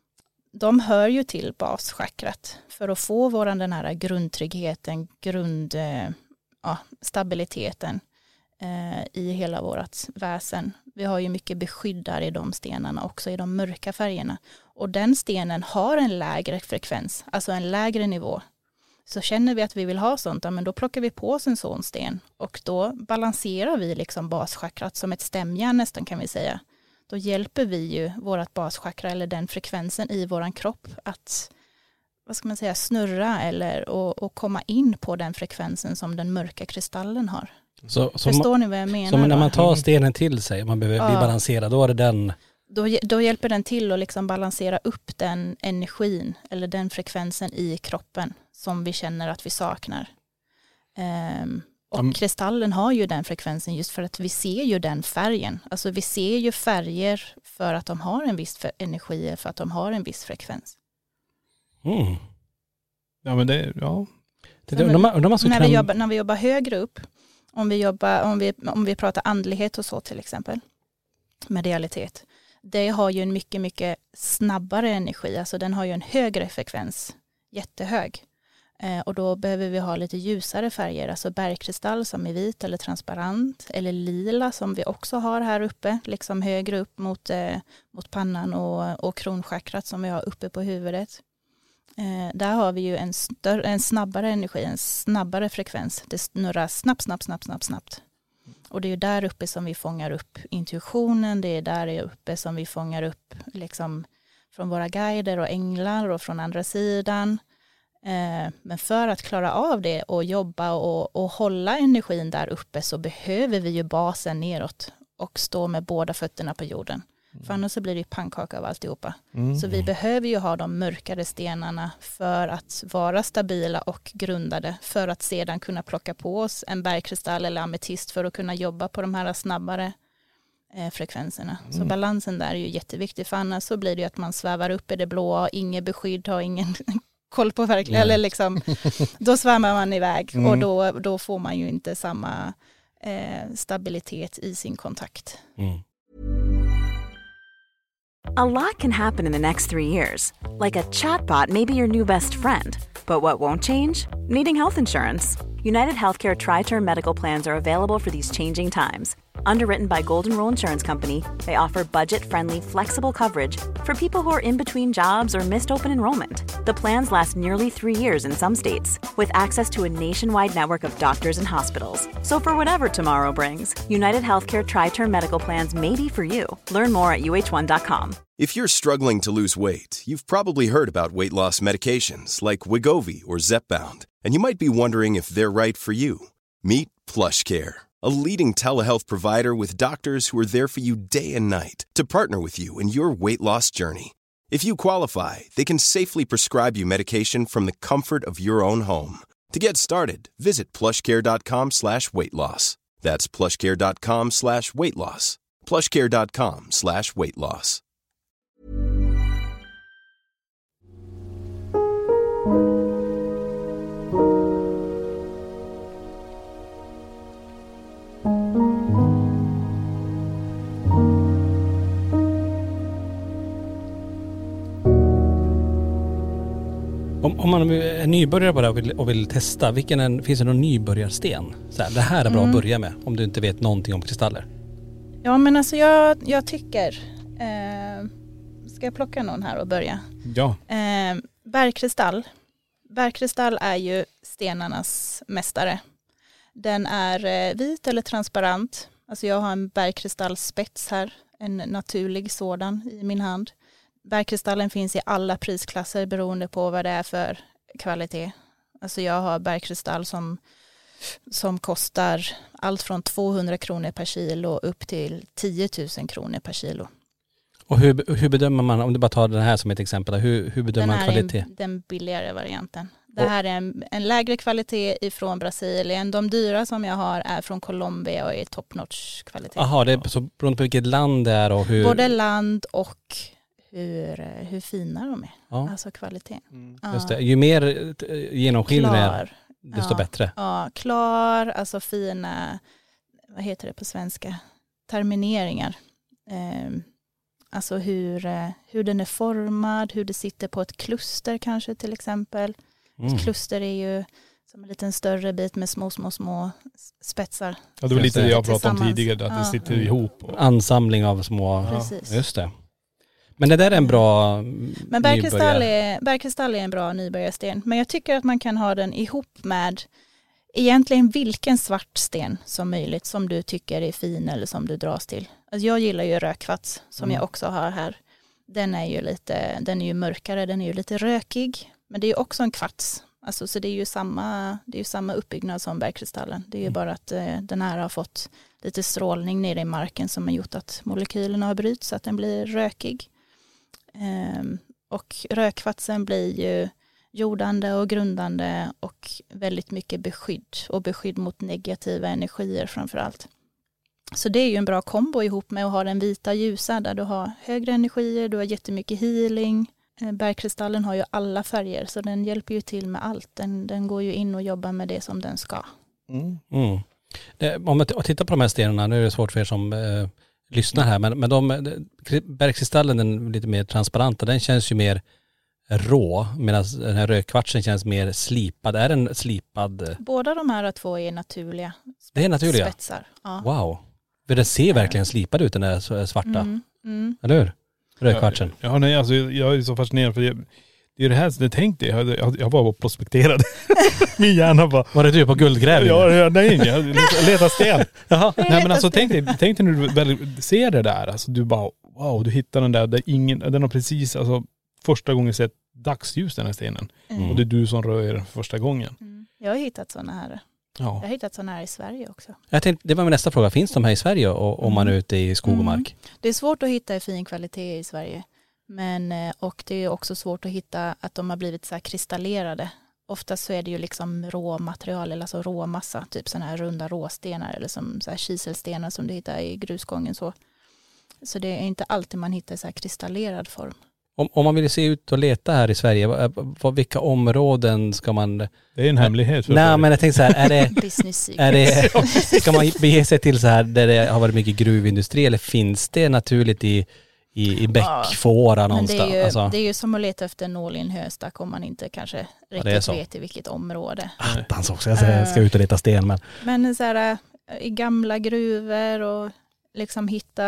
de hör ju till baschakrat för att få våran den här grundtryggheten, grund, eh, ja, stabiliteten eh, i hela vårt väsen. Vi har ju mycket beskyddare i de stenarna, också i de mörka färgerna. Och den stenen har en lägre frekvens, alltså en lägre nivå. Så känner vi att vi vill ha sånt, ja, men då plockar vi på oss en sån sten. Och då balanserar vi liksom baschakrat som ett stämjärn nästan, kan vi säga. Då hjälper vi ju vårat baschakra eller den frekvensen i våran kropp att, vad ska man säga, snurra eller och, och komma in på den frekvensen som den mörka kristallen har. Så, Förstår man, ni vad jag menar? Så när man tar då? stenen till sig, man behöver ja. bli balanserad, då är det den... Då, då hjälper den till att liksom balansera upp den energin eller den frekvensen i kroppen som vi känner att vi saknar. Um, och um. kristallen har ju den frekvensen just för att vi ser ju den färgen. Alltså vi ser ju färger för att de har en viss energi, för att de har en viss frekvens. Mm. Ja men det, ja. Det, de, de, de, de alltså när, kan... vi jobbar, när vi jobbar högre upp, om vi, jobbar, om, vi, om vi pratar andlighet och så till exempel, medialitet, det har ju en mycket, mycket snabbare energi. Alltså den har ju en högre frekvens, jättehög. Eh, och då behöver vi ha lite ljusare färger, alltså bergkristall som är vit eller transparent, eller lila som vi också har här uppe, liksom högre upp mot, eh, mot pannan och, och kronchakrat som vi har uppe på huvudet. Eh, där har vi ju en, större, en snabbare energi, en snabbare frekvens. Det snurrar snabbt, snabbt, snabbt, snabbt, snabbt. Och det är ju där uppe som vi fångar upp intuitionen, det är där uppe som vi fångar upp liksom från våra guider och änglar och från andra sidan. Eh, men för att klara av det och jobba och, och hålla energin där uppe så behöver vi ju basen neråt och stå med båda fötterna på jorden. Mm. För annars så blir det ju pannkaka av alltihopa. Mm. Så vi behöver ju ha de mörkare stenarna för att vara stabila och grundade, för att sedan kunna plocka på oss en bergkristall eller ametist för att kunna jobba på de här snabbare eh, frekvenserna. Mm. Så balansen där är ju jätteviktig, för annars så blir det ju att man svävar upp i det blåa, ingen beskydd, har ingen koll på verkligen, eller liksom, då svämmar man iväg mm. och då, då får man ju inte samma eh, stabilitet i sin kontakt. Mm. A lot can happen in the next three years. Like a chatbot may be your new best friend. But what won't change? Needing health insurance. United Healthcare Tri-Term Medical Plans are available for these changing times. Underwritten by Golden Rule Insurance Company, they offer budget-friendly, flexible coverage for people who are in between jobs or missed open enrollment. The plans last nearly three years in some states, with access to a nationwide network of doctors and hospitals. So for whatever tomorrow brings, United Healthcare Tri-Term Medical Plans may be for you. Learn more at U H one dot com. If you're struggling to lose weight, you've probably heard about weight loss medications like Wegovy or Zepbound, and you might be wondering if they're right for you. Meet PlushCare, a leading telehealth provider with doctors who are there for you day and night to partner with you in your weight loss journey. If you qualify, they can safely prescribe you medication from the comfort of your own home. To get started, visit plushcare.com slash weight loss. That's plushcare.com slash weight loss. plushcare.com slash weight loss. Om, om man är nybörjare på det och vill, och vill testa, vilken en, finns det någon nybörjarsten? Så här, det här är bra mm. att börja med om du inte vet någonting om kristaller. Ja men alltså jag, jag tycker, eh, ska jag plocka någon här och börja? Ja. Eh, bergkristall. Bergkristall är ju stenarnas mästare. Den är eh, vit eller transparent. Alltså jag har en bergkristallspets här, en naturlig sådan i min hand. Bergkristallen finns i alla prisklasser beroende på vad det är för kvalitet. Alltså jag har bergkristall som, som kostar allt från tvåhundra kronor per kilo upp till tio tusen kronor per kilo. Och hur, hur bedömer man, om du bara tar den här som ett exempel, hur, hur bedömer man kvalitet? Den här är den billigare varianten. Det här är en, en lägre kvalitet ifrån Brasilien. De dyra som jag har är från Colombia och är top notch kvalitet. Jaha, det är så beroende på vilket land det är och hur... Både land och hur, hur fina de är. Ja. Alltså kvalitet. Mm. Ja. Just det. Ju mer genomskinlig det är, desto ja. bättre. Ja, klar, alltså fina, vad heter det på svenska? Termineringar. Eh, alltså hur, hur den är formad, hur det sitter på ett kluster kanske till exempel. Mm. Ett kluster är ju som en liten större bit med små, små, små spetsar. Ja, det var lite det jag pratade om tidigare, att ja. det sitter mm. ihop. Och... Ansamling av små... Precis. Just det. Men det där är en bra Men bergkristall är, bergkristall är en bra nybörjarsten. Men jag tycker att man kan ha den ihop med egentligen vilken svart sten som möjligt som du tycker är fin eller som du dras till. Alltså jag gillar ju rökvatt som mm. jag också har här. Den är ju lite, den är ju mörkare, den är ju lite rökig. Men det är ju också en kvarts. Alltså, så det är ju samma, det är ju samma uppbyggnad som bergkristallen. Det är ju mm. bara att eh, den här har fått lite strålning nere i marken som har gjort att molekylerna har bryts så att den blir rökig. Um, och rökkvatsen blir ju jordande och grundande och väldigt mycket beskydd och beskydd mot negativa energier framförallt. Så det är ju en bra kombo ihop med att ha den vita ljusa där du har högre energier, du har jättemycket healing. Bergkristallen har ju alla färger så den hjälper ju till med allt. Den, den går ju in och jobbar med det som den ska. Mm. Mm. Det, om man tittar på de här stenarna, nu är det svårt för er som eh, lyssnar här, men, men de, bergkristallen, den lite mer transparenta, den känns ju mer rå, medan den här rökkvartsen känns mer slipad. Är den slipad? Båda de här två är naturliga. Det är naturliga? Spetsar. Ja. Wow. För den ser verkligen slipad ut, den där svarta. Mm. Mm. Eller hur? Rökkvartsen. Ja, ja nej, alltså, jag är så fascinerad för det, det är det här som jag tänkte. Jag, jag, jag var bara prospekterad. Min hjärna bara... Var det du på guldgrävning? Ja, ja, nej, jag letar sten. Jaha. Nej men alltså tänk dig, tänk dig när du väl ser det där. Alltså du bara, wow, du hittar den där. där ingen, den har precis, alltså första gången sett dagsljus den här stenen. Mm. Och det är du som rör den första gången. Mm. Jag har hittat sådana här. Ja. Jag har hittat sådana här i Sverige också. Jag tänkte, det var min nästa fråga. Finns de här i Sverige och, om mm. man är ute i skog och mark? Mm. Det är svårt att hitta i fin kvalitet i Sverige. Men, och det är också svårt att hitta att de har blivit så här kristallerade. Oftast så är det ju liksom råmaterial eller alltså råmassa. Typ sådana här runda råstenar eller som så här kiselstenar som du hittar i grusgången. Så. så det är inte alltid man hittar så här kristallerad form. Om, om man vill se ut och leta här i Sverige, vad, vad, vilka områden ska man... Det är en hemlighet. För Nej, men jag tänkter så här, är det... är det ska man bege sig till så här där det har varit mycket gruvindustri eller finns det naturligt i, i, i bäckfåra ja, någonstans? Det är, ju, alltså. det är ju som att leta efter nål i en höstack om man inte kanske riktigt ja, vet i vilket område. Attans också, jag ska, ska ut och leta sten. Men, men så här, i gamla gruvor och liksom hitta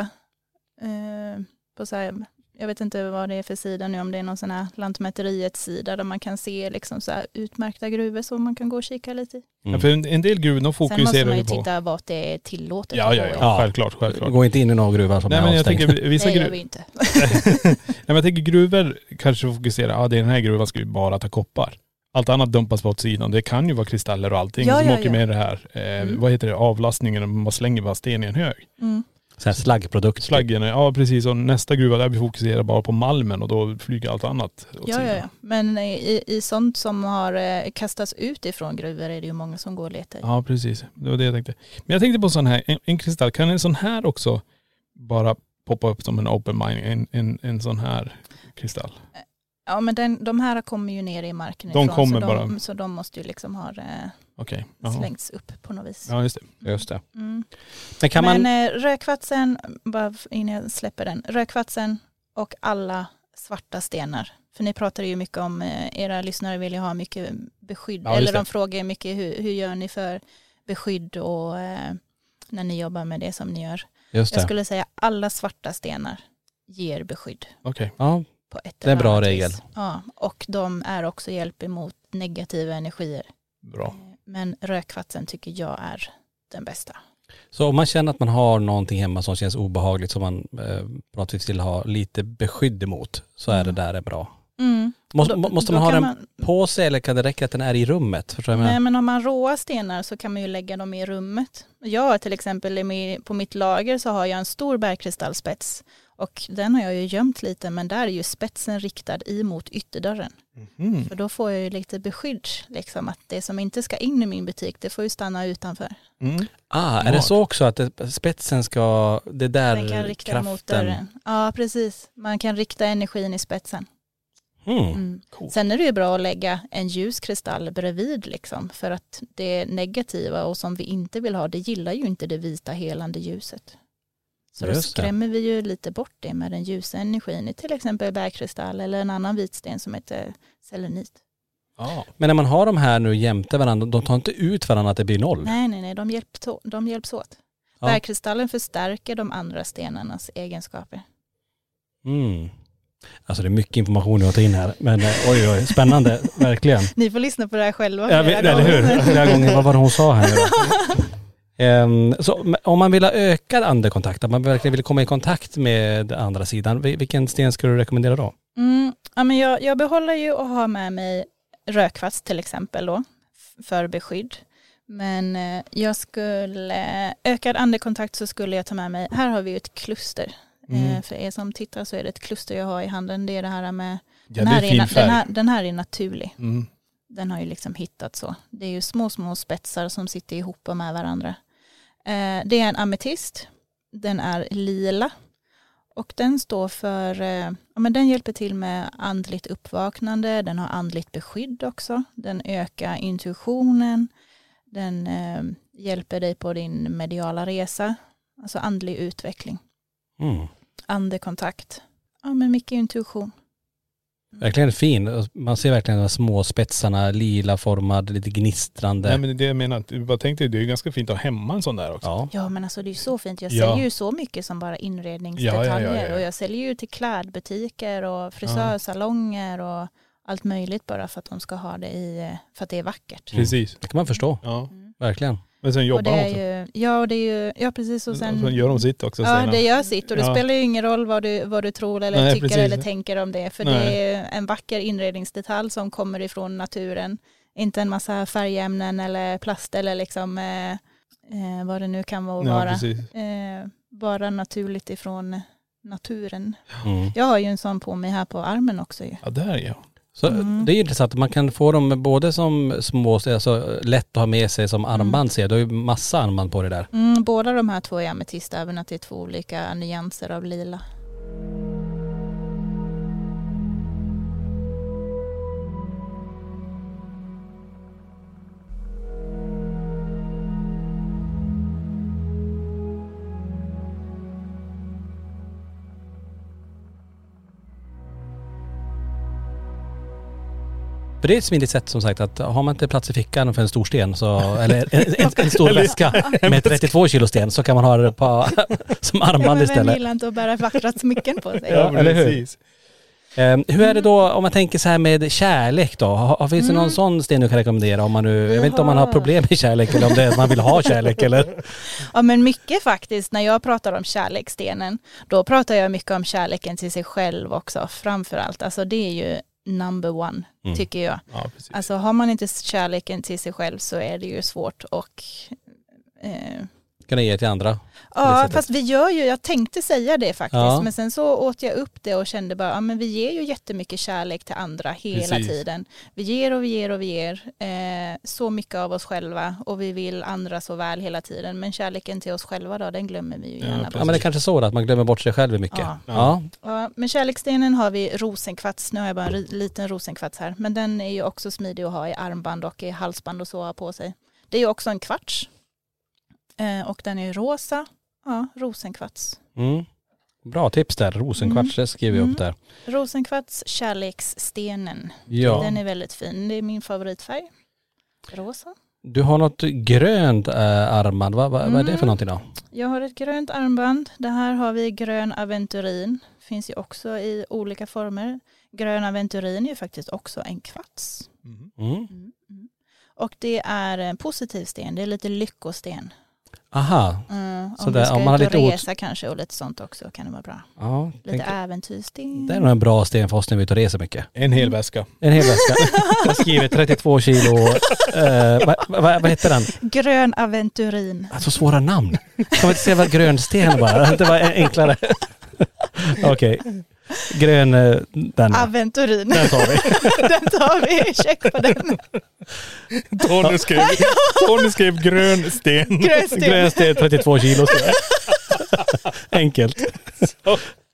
eh, på så här, jag vet inte vad det är för sida nu, om det är någon sån här Lantmäteriets sida där man kan se liksom så här utmärkta gruvor som man kan gå och kika lite i. Mm. Ja, för en, en del gruvor fokuserar Sen måste man ju på... titta vart det är tillåtet. Ja, ja, ja, Ja. självklart, självklart. Gå inte in i några gruvor som Nej, är men jag avstängd. tänker vissa Det gör gruvor... vi inte. Nej, men jag tänker gruvor kanske fokuserar, ja det är den här gruvan ska ju bara ta koppar. Allt annat dumpas på åt sidan. Det kan ju vara kristaller och allting Ja, som ja, åker ja. med det här. Eh, Mm. Vad heter det? Avlastningen, man slänger bara sten i en hög. Mm. Så här slaggprodukt. Slaggen, ja precis. Och nästa gruva där vi fokuserar bara på malmen och då flyger allt annat åt Ja, sidan. ja, ja. Men i, i sånt som har eh, kastats ut ifrån gruvor är det ju många som går och letar i. Ja, precis. Det var det jag tänkte. Men jag tänkte på sån här, en, en kristall, kan en sån här också bara poppa upp som en open mining, en, en, en sån här kristall? Ja, men den, de här kommer ju ner i marken De ifrån, kommer så, bara. de, så de måste ju liksom ha eh, Okej. Okay. slängts upp på något vis. Ja, just det. Just det. Mm. Men kan Men man... eh, rökvatsen, bara innan jag släpper den, rökvatsen och alla svarta stenar. För ni pratar ju mycket om, eh, era lyssnare vill ju ha mycket beskydd. Ja, just eller det. de frågar mycket hur, hur gör ni för beskydd och eh, när ni jobbar med det som ni gör. Just Jag det. skulle säga alla svarta stenar ger beskydd. Okej. Ja, På ett det är en eller bra annat regel. vis. Ja, och de är också hjälp emot negativa energier. Bra. Men rökvatten tycker jag är den bästa. Så om man känner att man har någonting hemma som känns obehagligt som man eh, på något vis vill ha lite beskydd emot, så är det där är bra. Mm. Måste, Då- måste då man ha kan den på sig eller kan det räcka att den är i rummet? Förstår jag vad jag Nej, menar? men om man råar stenar så kan man ju lägga dem i rummet. Jag har till exempel med, på mitt lager så har jag en stor bergkristallspets. Och den har jag ju gömt lite, men där är ju spetsen riktad emot ytterdörren. Mm. För då får jag ju lite beskydd, liksom att det som inte ska in i min butik, det får ju stanna utanför. Mm. Ah, är det så också att det, spetsen ska, det där Den kan rikta mot kraften? dörren. Ja, precis. Man kan rikta energin i spetsen. Mm. Mm. Cool. Sen är det ju bra att lägga en ljuskristall bredvid liksom, för att det negativa och som vi inte vill ha, det gillar ju inte det vita helande ljuset. Så då Just det. skrämmer vi ju lite bort det med den ljusa energin i till exempel bergkristall eller en annan vitsten som heter selenit. Ja. Men när man har de här nu jämte varandra, de tar inte ut varandra att det blir noll? Nej, nej, nej, de hjälps, to- de hjälps åt. Ja. Bergkristallen förstärker de andra stenarnas egenskaper. Mm. Alltså det är mycket information jag tar in här, men eh, oj oj, spännande, verkligen. Ni får lyssna på det här själva. Ja, flera eller hur? gånger. Flera gånger, vad var det hon sa här nu då? Ehm, så m- om man vill ha ökad andekontakt, om man verkligen vill komma i kontakt med andra sidan, vil- vilken sten skulle du rekommendera då? Mm, ja, men jag, jag behåller ju att ha med mig rökvass till exempel då, f- för beskydd. Men eh, jag skulle, ökad andekontakt så skulle jag ta med mig, här har vi ju ett kluster. Mm. Eh, för er som tittar så är det ett kluster jag har i handen. Det är det här med, Ja, den, det här är är, fin na- färg. den, här, den här är naturlig. Mm. Den har ju liksom hittat så. Det är ju små, små spetsar som sitter ihop med varandra. Eh, det är en ametist. Den är lila. Och den står för, eh, ja, men den hjälper till med andligt uppvaknande. Den har andligt beskydd också. Den ökar intuitionen. Den eh, hjälper dig på din mediala resa. Alltså andlig utveckling. Mm. Andekontakt. Ja, men mycket intuition. Verkligen fin. Man ser verkligen de här små spetsarna, lila formad, lite gnistrande. Nej, men det är det jag menar. Jag bara tänkte, det är ju ganska fint att ha hemma en sån där också. Ja. Ja, men alltså det är ju så fint. Jag Ja. säljer ju så mycket som bara inredningsdetaljer. Ja, ja, ja, ja. Och jag säljer ju till klädbutiker och frisörsalonger och allt möjligt bara för att de ska ha det i, för att det är vackert. Precis. Det kan man förstå, Ja. verkligen. Men sen Och jobbar det de är också. ju, ja, och det är ju, ja precis. Och sen, Och sen gör de sitt också. ja, Stina. det gör sitt. Och det Ja. spelar ju ingen roll vad du, vad du tror eller Nej, tycker precis. eller tänker om det. För Nej. det är en vacker inredningsdetalj som kommer ifrån naturen. Inte en massa färgämnen eller plast eller liksom eh, eh, vad det nu kan vara. Ja, vara. precis. Eh, bara naturligt ifrån naturen. Mm. Jag har ju en sån på mig här på armen också ju. Ja, där ja. Så Mm. det är intressant, man kan få dem både som små, alltså lätt att ha med sig som armband ser. Du har ju massa armband på det där. Mm, båda de här två är ametist, även att det är två olika nyanser av lila. För det är ett smidigt sätt som sagt att har man inte plats i fickan för en stor sten så, eller en, en, en stor väska med trettiotvå kilo sten så kan man ha det på, som armband istället. Vem gillar inte att bära vackra smycken på sig? Ja, eller hur? Um, hur är det då om man tänker så här med kärlek då? Har, finns det någon mm. sån sten du kan rekommendera om man nu, jag vet inte om man har problem med kärlek eller om det är att man vill ha kärlek eller? Ja men mycket faktiskt, när jag pratar om kärleksstenen, då pratar jag mycket om kärleken till sig själv också framförallt. Alltså det är ju number one mm. tycker jag. Ja, alltså har man inte kärleken till sig själv så är det ju svårt och eh, kunna ge till andra. Ja, fast vi gör ju, jag tänkte säga det faktiskt, ja. men sen så åt jag upp det och kände bara, ja men vi ger ju jättemycket kärlek till andra hela Precis. tiden. Vi ger och vi ger och vi ger eh, så mycket av oss själva och vi vill andra så väl hela tiden. Men kärleken till oss själva då, den glömmer vi ju gärna. Ja, ja men det är kanske så att man glömmer bort sig själv mycket. Ja. Ja. Ja, med kärleksstenen har vi rosenkvarts, nu har jag bara en liten rosenkvarts här, men den är ju också smidig att ha i armband och i halsband och så ha på sig. Det är ju också en kvarts. Och den är rosa. Ja, rosenkvarts. Mm. Bra tips där. Rosenkvarts, mm. det skriver vi upp där. Rosenkvarts, kärleksstenen. Ja. Den är väldigt fin. Det är min favoritfärg. Rosa. Du har något grönt äh, armband. Va, va, mm. Vad är det för någonting då? Jag har ett grönt armband. Det här har vi grön aventurin. Finns ju också i olika former. Grön aventurin är ju faktiskt också en kvarts. Mm. Mm. Mm. Och det är en positiv sten. Det är lite lyckosten. Aha. Mm, så om där, du ska om man har lite resa ot... kanske och lite sånt också kan det vara bra. Ja, lite tänkte... äventyrssten. Det är nog en bra sten för oss när vi ute och reser mycket. En hel väska. En hel väska. Jag skriver trettiotvå kilo. Uh, vad, vad, vad heter den? Grön aventurin. Alltså svåra namn. Kan man inte säga vad grön sten bara? Det var enklare. Okej. Okay. Grön, den. Aventurin. Den tar vi. Den tar vi. Check på den. Tony skrev, Tony skrev grön sten. Grön sten. Grön sten, trettiotvå kilo. Enkelt. Ja.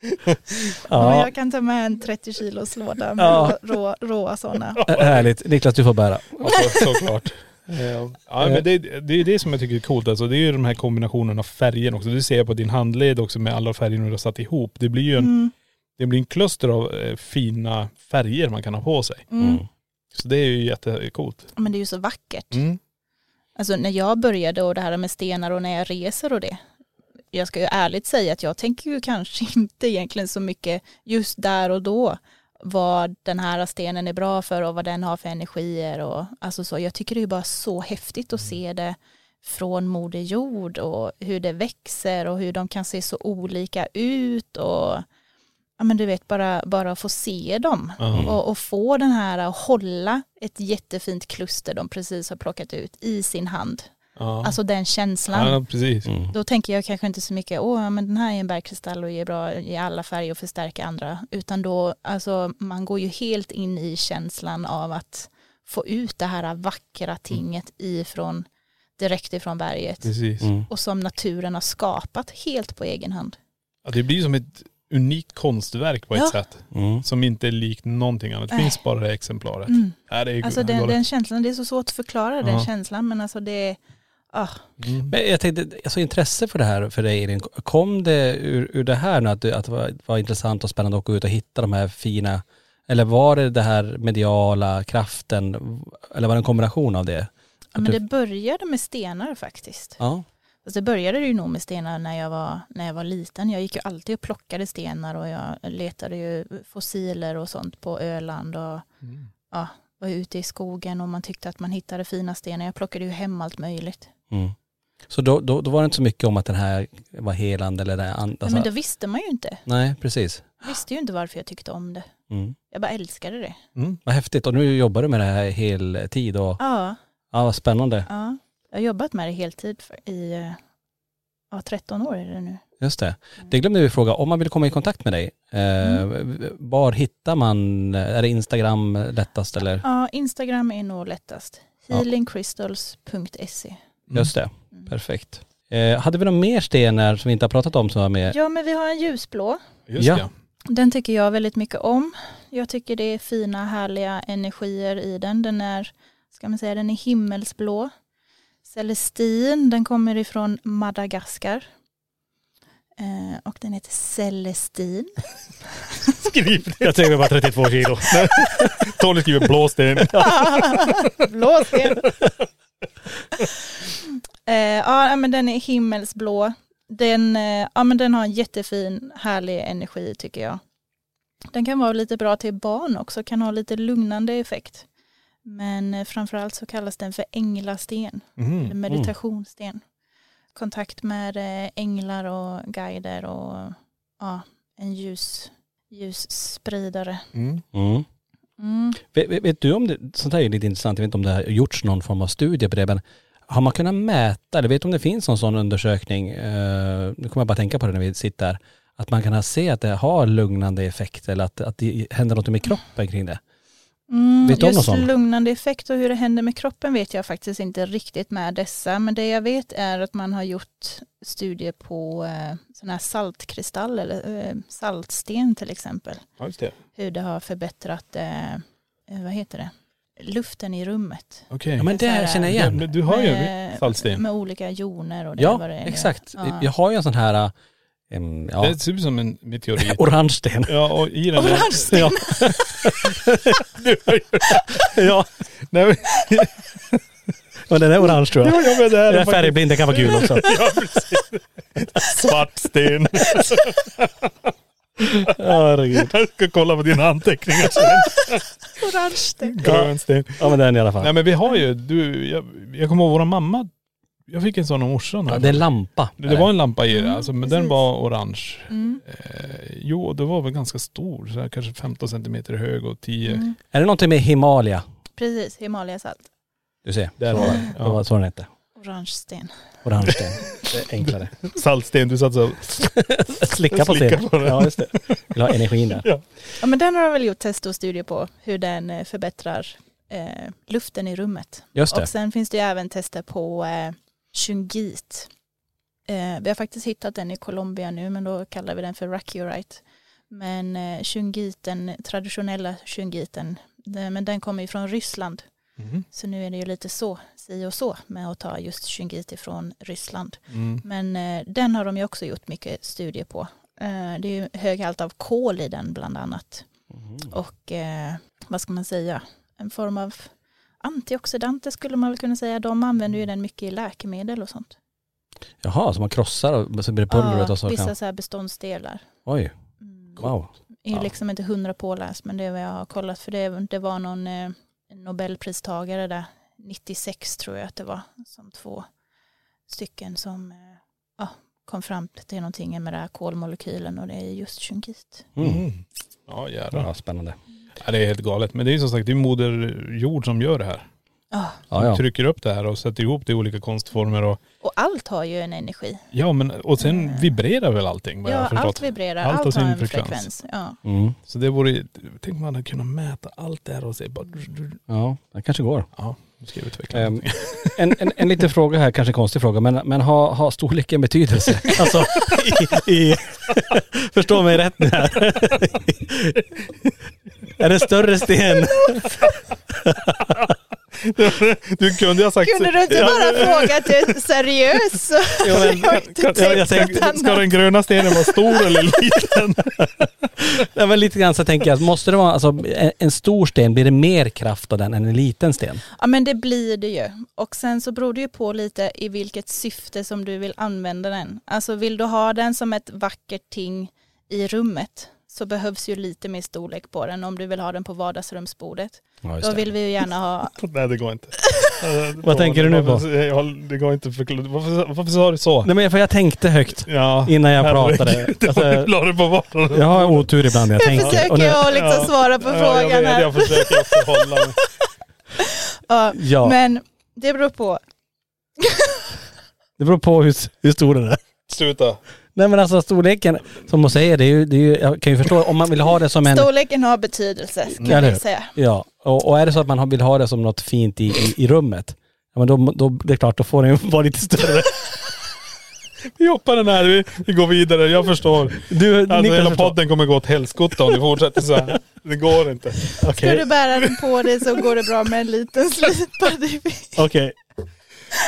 Men jag kan ta med en trettio kilos låda med ja. rå, råa sådana. Härligt. Niklas, du får bära. Ja, så, såklart. Ja, ja men det, det är det som jag tycker är coolt. Alltså, det är ju de här kombinationerna av färgen också. Du ser på din handled också med alla färger du har satt ihop. Det blir ju en mm. Det blir en kluster av eh, fina färger man kan ha på sig. Mm. Så det är ju jättecoolt. Men det är ju så vackert. Mm. Alltså när jag började och det här med stenar och när jag reser och det. Jag ska ju ärligt säga att jag tänker ju kanske inte egentligen så mycket just där och då vad den här stenen är bra för och vad den har för energier. Och, alltså så, jag tycker det är bara så häftigt att se det från Moder Jord och hur det växer och hur de kan se så olika ut och ja, men du vet, bara, bara få se dem mm. och, och få den här att hålla ett jättefint kluster de precis har plockat ut i sin hand. Ja. Alltså den känslan. Ja, precis. Mm. Då tänker jag kanske inte så mycket, åh, men den här är en bergkristall och är bra i alla färger och förstärker andra. Utan då, alltså man går ju helt in i känslan av att få ut det här vackra tinget ifrån, direkt ifrån berget. Precis. Mm. Och som naturen har skapat helt på egen hand. Ja, det blir som ett unikt konstverk på ett ja. sätt. Mm. Som inte är likt någonting annat. Det Nej. finns bara det exemplaret. Mm. Ja, det är alltså den, den känslan, det är så svårt att förklara ja. den känslan. Men alltså det ah. mm. Men jag tänkte, alltså intresse för det här för dig Elin, kom det ur, ur det här nu att, att det var, var intressant och spännande att gå ut och hitta de här fina, eller var det det här mediala kraften, eller var det en kombination av det? Ja, men det började med stenar faktiskt. Ja. Alltså det började ju nog med stenar när jag var, när jag var liten. Jag gick ju alltid och plockade stenar och jag letade ju fossiler och sånt på Öland och mm. ja, var ute i skogen och man tyckte att man hittade fina stenar. Jag plockade ju hem allt möjligt. Mm. Så då, då, då var det inte så mycket om att den här var helande eller det andra? Ja, men det visste man ju inte. Nej, precis. Jag visste ju inte varför jag tyckte om det. Mm. Jag bara älskade det. Mm. Vad häftigt. Och nu jobbar du med det här heltid och ja. Ja, vad spännande. Ja. Jag har jobbat med det heltid för, i ja, tretton år är det nu. Just det. Det glömde vi fråga. Om man vill komma i kontakt med dig, eh, mm. var hittar man, är det Instagram lättast eller? Ja, Instagram är nog lättast. healing crystals punkt se. Mm. Just det. Mm. Perfekt. Eh, hade vi några mer stenar som vi inte har pratat om som var med? Ja, men vi har en ljusblå. Just ja. det. Den tycker jag väldigt mycket om. Jag tycker det är fina, härliga energier i den. Den är, ska man säga, den är himmelsblå. Celestin, den kommer ifrån Madagaskar. Eh, och den heter Celestin. Skriv det. Jag tänker bara trettiotvå kilo. Tony skriver blåsten. Blåsten. eh, ja, men den är himmelsblå. Den, eh, ja, men den har en jättefin, härlig energi tycker jag. Den kan vara lite bra till barn också. Kan ha lite lugnande effekt. Men eh, framförallt så kallas den för änglasten. Mm. Eller meditationssten. Kontakt med eh, änglar och guider och ja, en ljus, ljusspridare. Mm. Mm. Mm. Vet, vet, vet du om det, sånt här är lite intressant, jag vet inte om det har gjorts någon form av studie på det, men har man kunnat mäta, eller vet du om det finns någon sån undersökning, uh, nu kommer jag bara tänka på det när vi sitter där, att man kan se att det har lugnande effekt eller att, att det händer något med kroppen kring det? Mm, vet du om någon just sån? lugnande effekt och hur det händer med kroppen vet jag faktiskt inte riktigt med dessa. Men det jag vet är att man har gjort studier på eh, sån här saltkristall eller eh, saltsten till exempel. Ja, just det. Hur det har förbättrat, eh, vad heter det, luften i rummet. Okej. Okay. Ja, men det här känner jag igen. Ja, du har ju med, saltsten. med olika joner och det, Ja, vad det är. exakt. Ja. Jag har ju en sån här um, ja, Det ser ut som en meteorit. orange sten. Ja, och i den Orange sten. Ja. Du har ju... Ja. Nej, men... Och den är orange tror jag. Ja, ja, men det här Den är faktiskt- färgblind, det kan vara gul också. Ja, precis. Svart sten. Ja, herregud. Jag ska kolla på dina anteckningar sen. Orange sten. Grön sten. Ja, men den i alla fall. Nej, men vi har ju, du, jag, jag kommer ihåg våra mamma. Jag fick en sån av morsan. Ja, det är lampa. Det, det var en lampa i det, Mm, alltså, men precis. den var orange. Mm. Eh, jo, det var väl ganska stor, så här, kanske femton centimeter hög och tio. Mm. Är det någonting med Himalaya? Precis, Himalayasalt. Du ser. Där så, var det. det var Ja. så den hette. Orange sten. Orange sten. Det är enklare. Saltsten, du satt så. Slicka på Slicka sten. på den. Ja, just det. Vill ha energin där. Ja. Ja, men den har de väl gjort test och studier på hur den eh, förbättrar eh, luften i rummet. Just det. Och sen finns det ju även tester på eh, shungit. Eh, vi har faktiskt hittat den i Colombia nu, men då kallar vi den för rakiorite. Men eh, shungiten, traditionella shungiten, det, men den kommer ju från Ryssland. Mm. Så nu är det ju lite så, si och så, med att ta just shungit ifrån Ryssland. Mm. Men eh, den har de ju också gjort mycket studier på. Eh, det är ju hög halt av kol i den bland annat. Mm. Och eh, vad ska man säga? En form av antioxidanter skulle man väl kunna säga. De använder ju den mycket i läkemedel och sånt. Jaha, så man krossar och så blir det pulvret och så vissa kan... så här beståndsdelar. Oj, Mm. wow. Det är ju Ja. liksom inte hundra påläst, men det är vad jag har kollat. För det, det var någon eh, Nobelpristagare där, nittiosex tror jag att det var, som två stycken som eh, ja, kom fram till någonting med den här kolmolekylen, och det är just shungit. Mm. Mm. Ja, jävlar. Ja, spännande. Ja, det är helt galet. Men det är ju som sagt, det är moder jord som gör det här. Ja. Ja, ja. Trycker upp det här och sätter ihop det i olika konstformer. Och, Och allt har ju en energi. ja, men, och sen Mm. vibrerar väl allting, vad jag Ja, har förstått. allt vibrerar, Allt allt, har sin har en frekvens. frekvens. Ja. Mm. Så det vore, tänk man hade kunnat mäta allt det här och se bara, Ja, det kanske går. ja, nu ska jag utveckla Um, någonting. en, en, en liten fråga här, kanske en konstig fråga, men, men har, har storleken betydelse? Alltså, i, i, förstå mig rätt nu här. Är det större sten? Du kunde ha sagt... Kunde du inte bara fråga till seriös? Jo, men- Jag har inte Ja, jag tänkt tänkte- annat. Ska den gröna stenen vara stor eller liten? Ja, men lite grann så tänker jag, måste det vara, alltså, en, en stor sten, blir det mer kraft av den än en liten sten? Ja, men det blir det ju. Och sen så beror det ju på lite i vilket syfte som du vill använda den. Alltså vill du ha den som ett vackert ting i rummet, så behövs ju lite mer storlek på den om du vill ha den på vardagsrumsbordet. Ja, Då vill vi ju gärna ha... Nej, det går inte. Vad tänker du nu på? Varför- jag- Det går inte att förklara. Varför, varför sa du så? Nej, men för jag tänkte högt Ja, innan jag herregud. pratade. Det var Alltså, du la det på vardagen. jag har otur ibland när jag Nu tänker. försöker Och nu, jag liksom Ja. svara på Ja, frågan jag, vet, här. jag försöker också hålla mig. Ja, ja, men det beror på. det beror på hur, hur stor den är. Sluta. Nej, men alltså storleken, som man säger, det är ju, det är ju, jag kan ju förstå om man vill ha det som en... Storleken har betydelse, ska Eller vi hur? säga. Ja, och, och är det så att man vill ha det som något fint i, i, i rummet, ja, men då, då det är klart, då får den ju vara lite större. Vi hoppar den här, vi, vi går vidare, jag förstår. Du, Alltså Niklas hela förstår. podden kommer gå åt helskotta om vi fortsätter så här. Det går inte. Ska Okej, du bära den på dig så går det bra med en liten slipa. okej.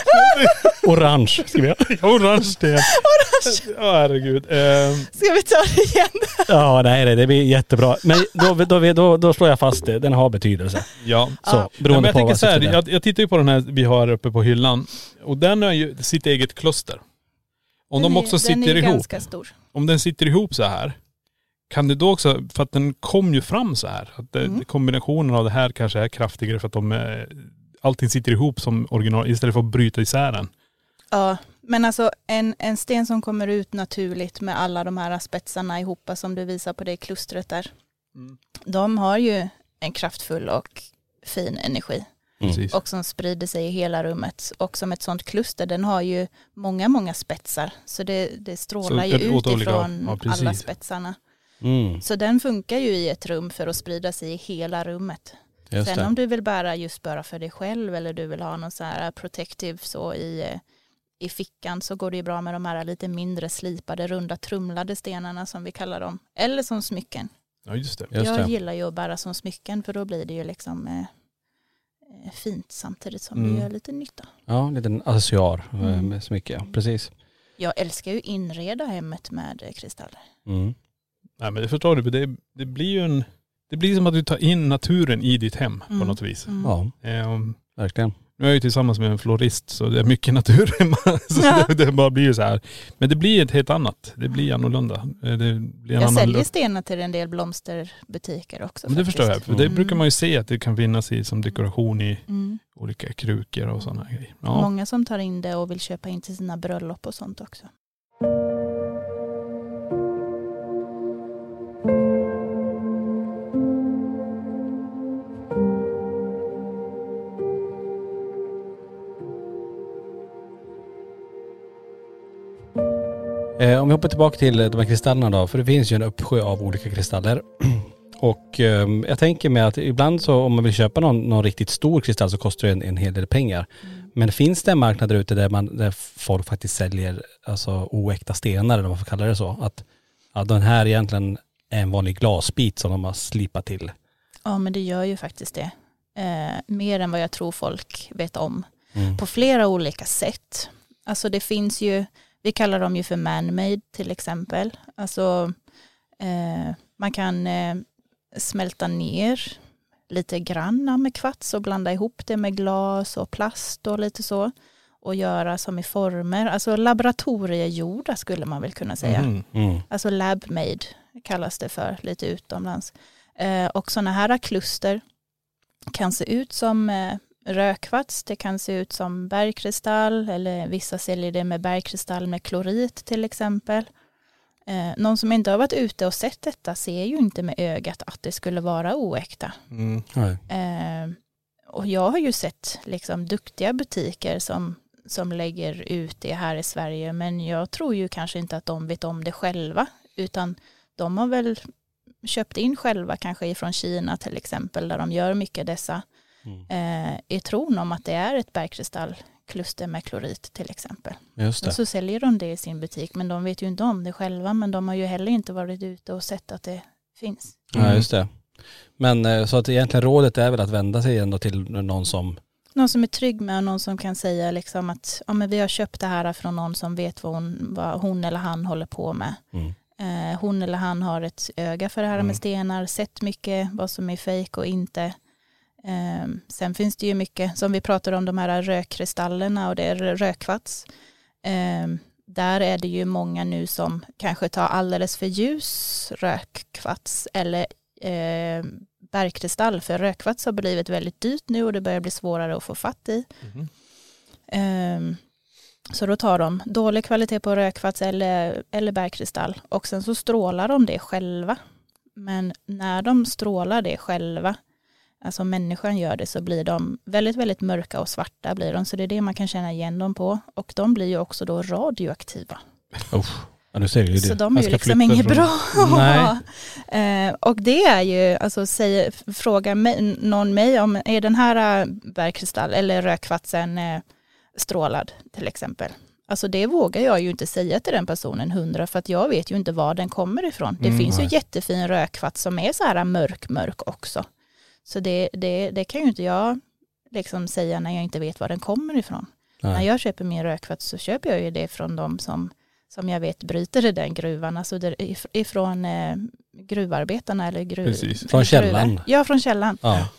Orange ska vi ha. Orange sten. Orange. Ja, herregud. Uh, Ska vi ta det igen? Ja, nej, nej, det blir jättebra. Men då, då, då, då slår jag fast det. Den har betydelse. Ja. Så, ja. beroende men jag på tänker vad så här, jag, jag, jag tittar ju på den här vi har uppe på hyllan. Och den är ju sitt eget kluster. Om Den de är- också den är sitter ju ihop. ganska stor. Om den sitter ihop så här. Kan det då också, för att den kom ju fram så här. Att det, Mm. kombinationen av det här kanske är kraftigare för att de, eh, allting sitter ihop som original istället för att bryta isär den. Ja, men alltså en, en sten som kommer ut naturligt med alla de här spetsarna ihop som du visar på det klustret där. Mm. De har ju en kraftfull och fin energi. Mm. Precis. Och som sprider sig i hela rummet. Och som ett sånt kluster, den har ju många, många spetsar. Så det, det strålar Så ju ett åt olika- utifrån ja, precis. alla spetsarna. Mm, Så den funkar ju i ett rum för att sprida sig i hela rummet. just Sen det. om du vill bära just bara för dig själv eller du vill ha någon så här protective så i, i fickan så går det ju bra med de här lite mindre slipade, runda, trumlade stenarna som vi kallar dem. Eller som smycken. Ja, just det. Just Jag det. gillar ju att bära som smycken för då blir det ju liksom eh, eh, fint samtidigt som Mm. det gör lite nytta. Ja, en liten accessoar eh, Mm. med så mycket. Ja. Precis. Jag älskar ju inreda hemmet med eh, kristaller. Mm. Nej, men det förstår du, det, det blir ju en, det blir som att du tar in naturen i ditt hem Mm. på något vis. Mm. Ja, Eh, verkligen. Nu är jag ju tillsammans med en florist så det är mycket natur hemma. Så Ja. det, det bara blir ju så här. Men det blir ett helt annat. Det blir annorlunda. Eh, Det blir en Jag annan säljer lukt. stenar till en del blomsterbutiker också. Men det faktiskt. förstår jag. För det Mm. brukar man ju se att det kan finnas i som dekoration i Mm. olika krukor och sådana grejer. Ja. Många som tar in det och vill köpa in till sina bröllop och sånt också. Eh, om vi hoppar tillbaka till de här kristallerna då, för det finns ju en uppsjö av olika kristaller. Och eh, jag tänker mig att ibland så om man vill köpa någon, någon riktigt stor kristall så kostar det en, en hel del pengar. Mm. Men finns det en marknad där ute där, man, där folk faktiskt säljer alltså oäkta stenar eller vad man får kalla det så? Att ja, den här egentligen är en vanlig glasbit som de har slipat till. Ja, men det gör ju faktiskt det. Eh, mer än vad jag tror folk vet om. Mm. På flera olika sätt. Alltså det finns ju, vi kallar dem ju för man-made till exempel. Alltså eh, man kan eh, smälta ner lite grann med kvarts och blanda ihop det med glas och plast och lite så. Och göra som i former. Alltså laboratoriegjorda skulle man väl kunna säga. Mhm. Mm. Alltså lab-made kallas det för lite utomlands. Eh, och sådana här kluster kan se ut som eh, rödkvarts, det kan se ut som bergkristall eller vissa säljer det med bergkristall med klorit till exempel. Eh, någon som inte har varit ute och sett detta ser ju inte med ögat att det skulle vara oäkta. Mm. Nej. Eh, och jag har ju sett liksom duktiga butiker som, som lägger ut det här i Sverige, men jag tror ju kanske inte att de vet om det själva, utan de har väl köpt in själva kanske ifrån Kina till exempel, där de gör mycket dessa Mm. eh, i tron om att det är ett bergkristallkluster med klorit till exempel. Just det. Och så säljer de det i sin butik, men de vet ju inte om det själva, men de har ju heller inte varit ute och sett att det finns. Ja, just det. Men eh, så att egentligen rådet är väl att vända sig ändå till någon som... Någon som är trygg med och någon som kan säga liksom att ja, men vi har köpt det här från någon som vet vad hon, vad hon eller han håller på med. Mm. Eh, hon eller han har ett öga för det här Mm. med stenar, sett mycket vad som är fejk och inte. Eh, sen finns det ju mycket, som vi pratade om de här rökkristallerna och det är rökkvarts. Eh, där är det ju många nu som kanske tar alldeles för ljus rökkvarts eller eh, bergkristall, för rökkvarts har blivit väldigt dyrt nu och det börjar bli svårare att få fatt i. Mhm. Um, så då tar de dålig kvalitet på rökkvarts eller, eller bergkristall och sen så strålar de det själva. Men när de strålar det själva, alltså människan gör det, så blir de väldigt, väldigt mörka och svarta blir de. Så det är det man kan känna igen dem på. Och de blir ju också då radioaktiva. Usch. Ja, nu ser du ju Så det. de är Jag ju ska liksom flytta inget från- bra. Nej. Eh, och det är ju, alltså säger, frågar mig, någon mig om, är den här eh, bergkristall eller rökkvartsen eh, strålad till exempel. Alltså det vågar jag ju inte säga till den personen hundra, för att jag vet ju inte var den kommer ifrån. Det Mm, finns nej. ju jättefin rökkvarts som är så här mörk, mörk också. Så det, det, det kan ju inte jag liksom säga när jag inte vet var den kommer ifrån. Nej. När jag köper min rökvatt så köper jag ju det från de som, som jag vet bryter i den gruvan. Alltså där, ifrån eh, gruvarbetarna eller gruv, Precis. Från gruvor. källan. Ja, från källan. Ja.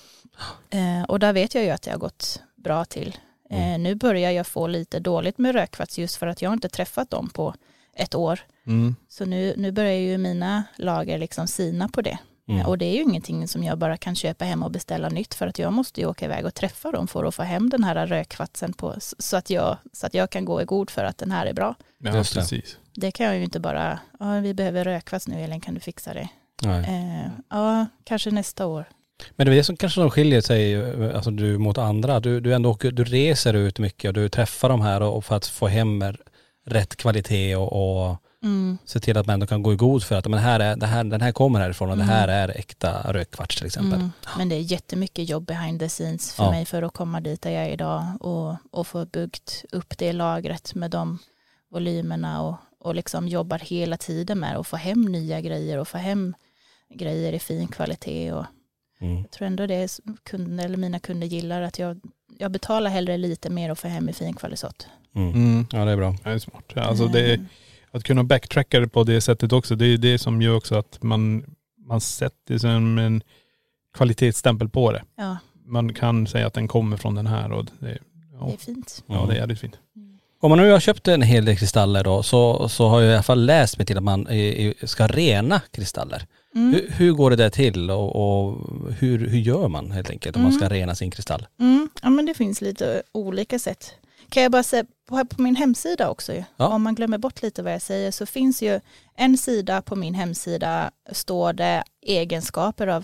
Eh, och där vet jag ju att det har gått bra till. Eh, Mm. Nu börjar jag få lite dåligt med rökvatt just för att jag inte träffat dem på ett år. Mm. Så nu, nu börjar ju mina lager liksom sina på det. Mm. Och det är ju ingenting som jag bara kan köpa hem och beställa nytt för att jag måste ju åka iväg och träffa dem för att få hem den här rökvatsen på, så, att jag, så att jag kan gå i god för att den här är bra. Ja, Just det. precis. Det kan jag ju inte bara, ja vi behöver rökvats nu Elin, kan du fixa det? Nej. Eh, ja, kanske nästa år. Men det är det som kanske som skiljer sig alltså du, mot andra. Du, du, ändå, åker- du reser ut mycket och du träffar de här och, och för att få hem rätt kvalitet och, och Mm. se till att man ändå kan gå i god för att men här är, det här, den här kommer härifrån och Mm. det här är äkta rökkvarts till exempel. Mm. Men det är jättemycket jobb behind the scenes för Ja. mig för att komma dit där jag är idag och, och få byggt upp det lagret med de volymerna och, och liksom jobbar hela tiden med att få hem nya grejer och få hem grejer i fin kvalitet. Och Mm. jag tror ändå det är kunder, eller mina kunder gillar att jag, jag betalar hellre lite mer och får hem i fin kvalitet. Mm. Mm. Ja, det är bra. Det är smart. Alltså det är, Mm. att kunna backtracka det på det sättet också, det är det som gör också att man, man sätter som en kvalitetsstämpel på det. Ja, Man kan säga att den kommer från den här och det, ja, det är fint. ja, det är jävligt fint. Om man nu har köpt en hel del kristaller då så, så har jag i alla fall läst mig till att man eh, ska rena kristaller. Mm. Hur, hur går det där till och, och hur, hur gör man helt enkelt om man ska rena sin kristall? Mm. Ja, men det finns lite olika sätt. Kan jag bara säga på, på min hemsida också, ju. Ja. Om man glömmer bort lite vad jag säger, så finns ju en sida på min hemsida, står det egenskaper av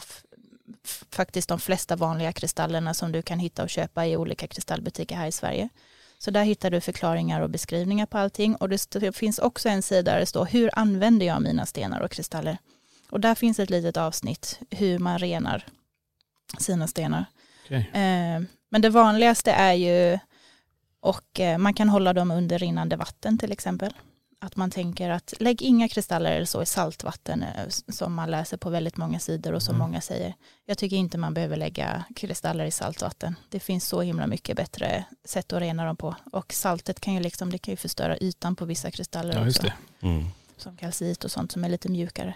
f- faktiskt de flesta vanliga kristallerna som du kan hitta och köpa i olika kristallbutiker här i Sverige. Så där hittar du förklaringar och beskrivningar på allting. Och det st- finns också en sida där det står hur använder jag mina stenar och kristaller. Och där finns ett litet avsnitt hur man renar sina stenar. Okej. Eh, men det vanligaste är ju, och eh, man kan hålla dem under rinnande vatten till exempel. Att man tänker att lägg inga kristaller eller så i saltvatten eh, som man läser på väldigt många sidor och som Mm. många säger. Jag tycker inte man behöver lägga kristaller i saltvatten. Det finns så himla mycket bättre sätt att rena dem på. Och saltet kan ju liksom, det kan ju förstöra ytan på vissa kristaller Ja, just också. det. Mm. Som kalcit och sånt som är lite mjukare.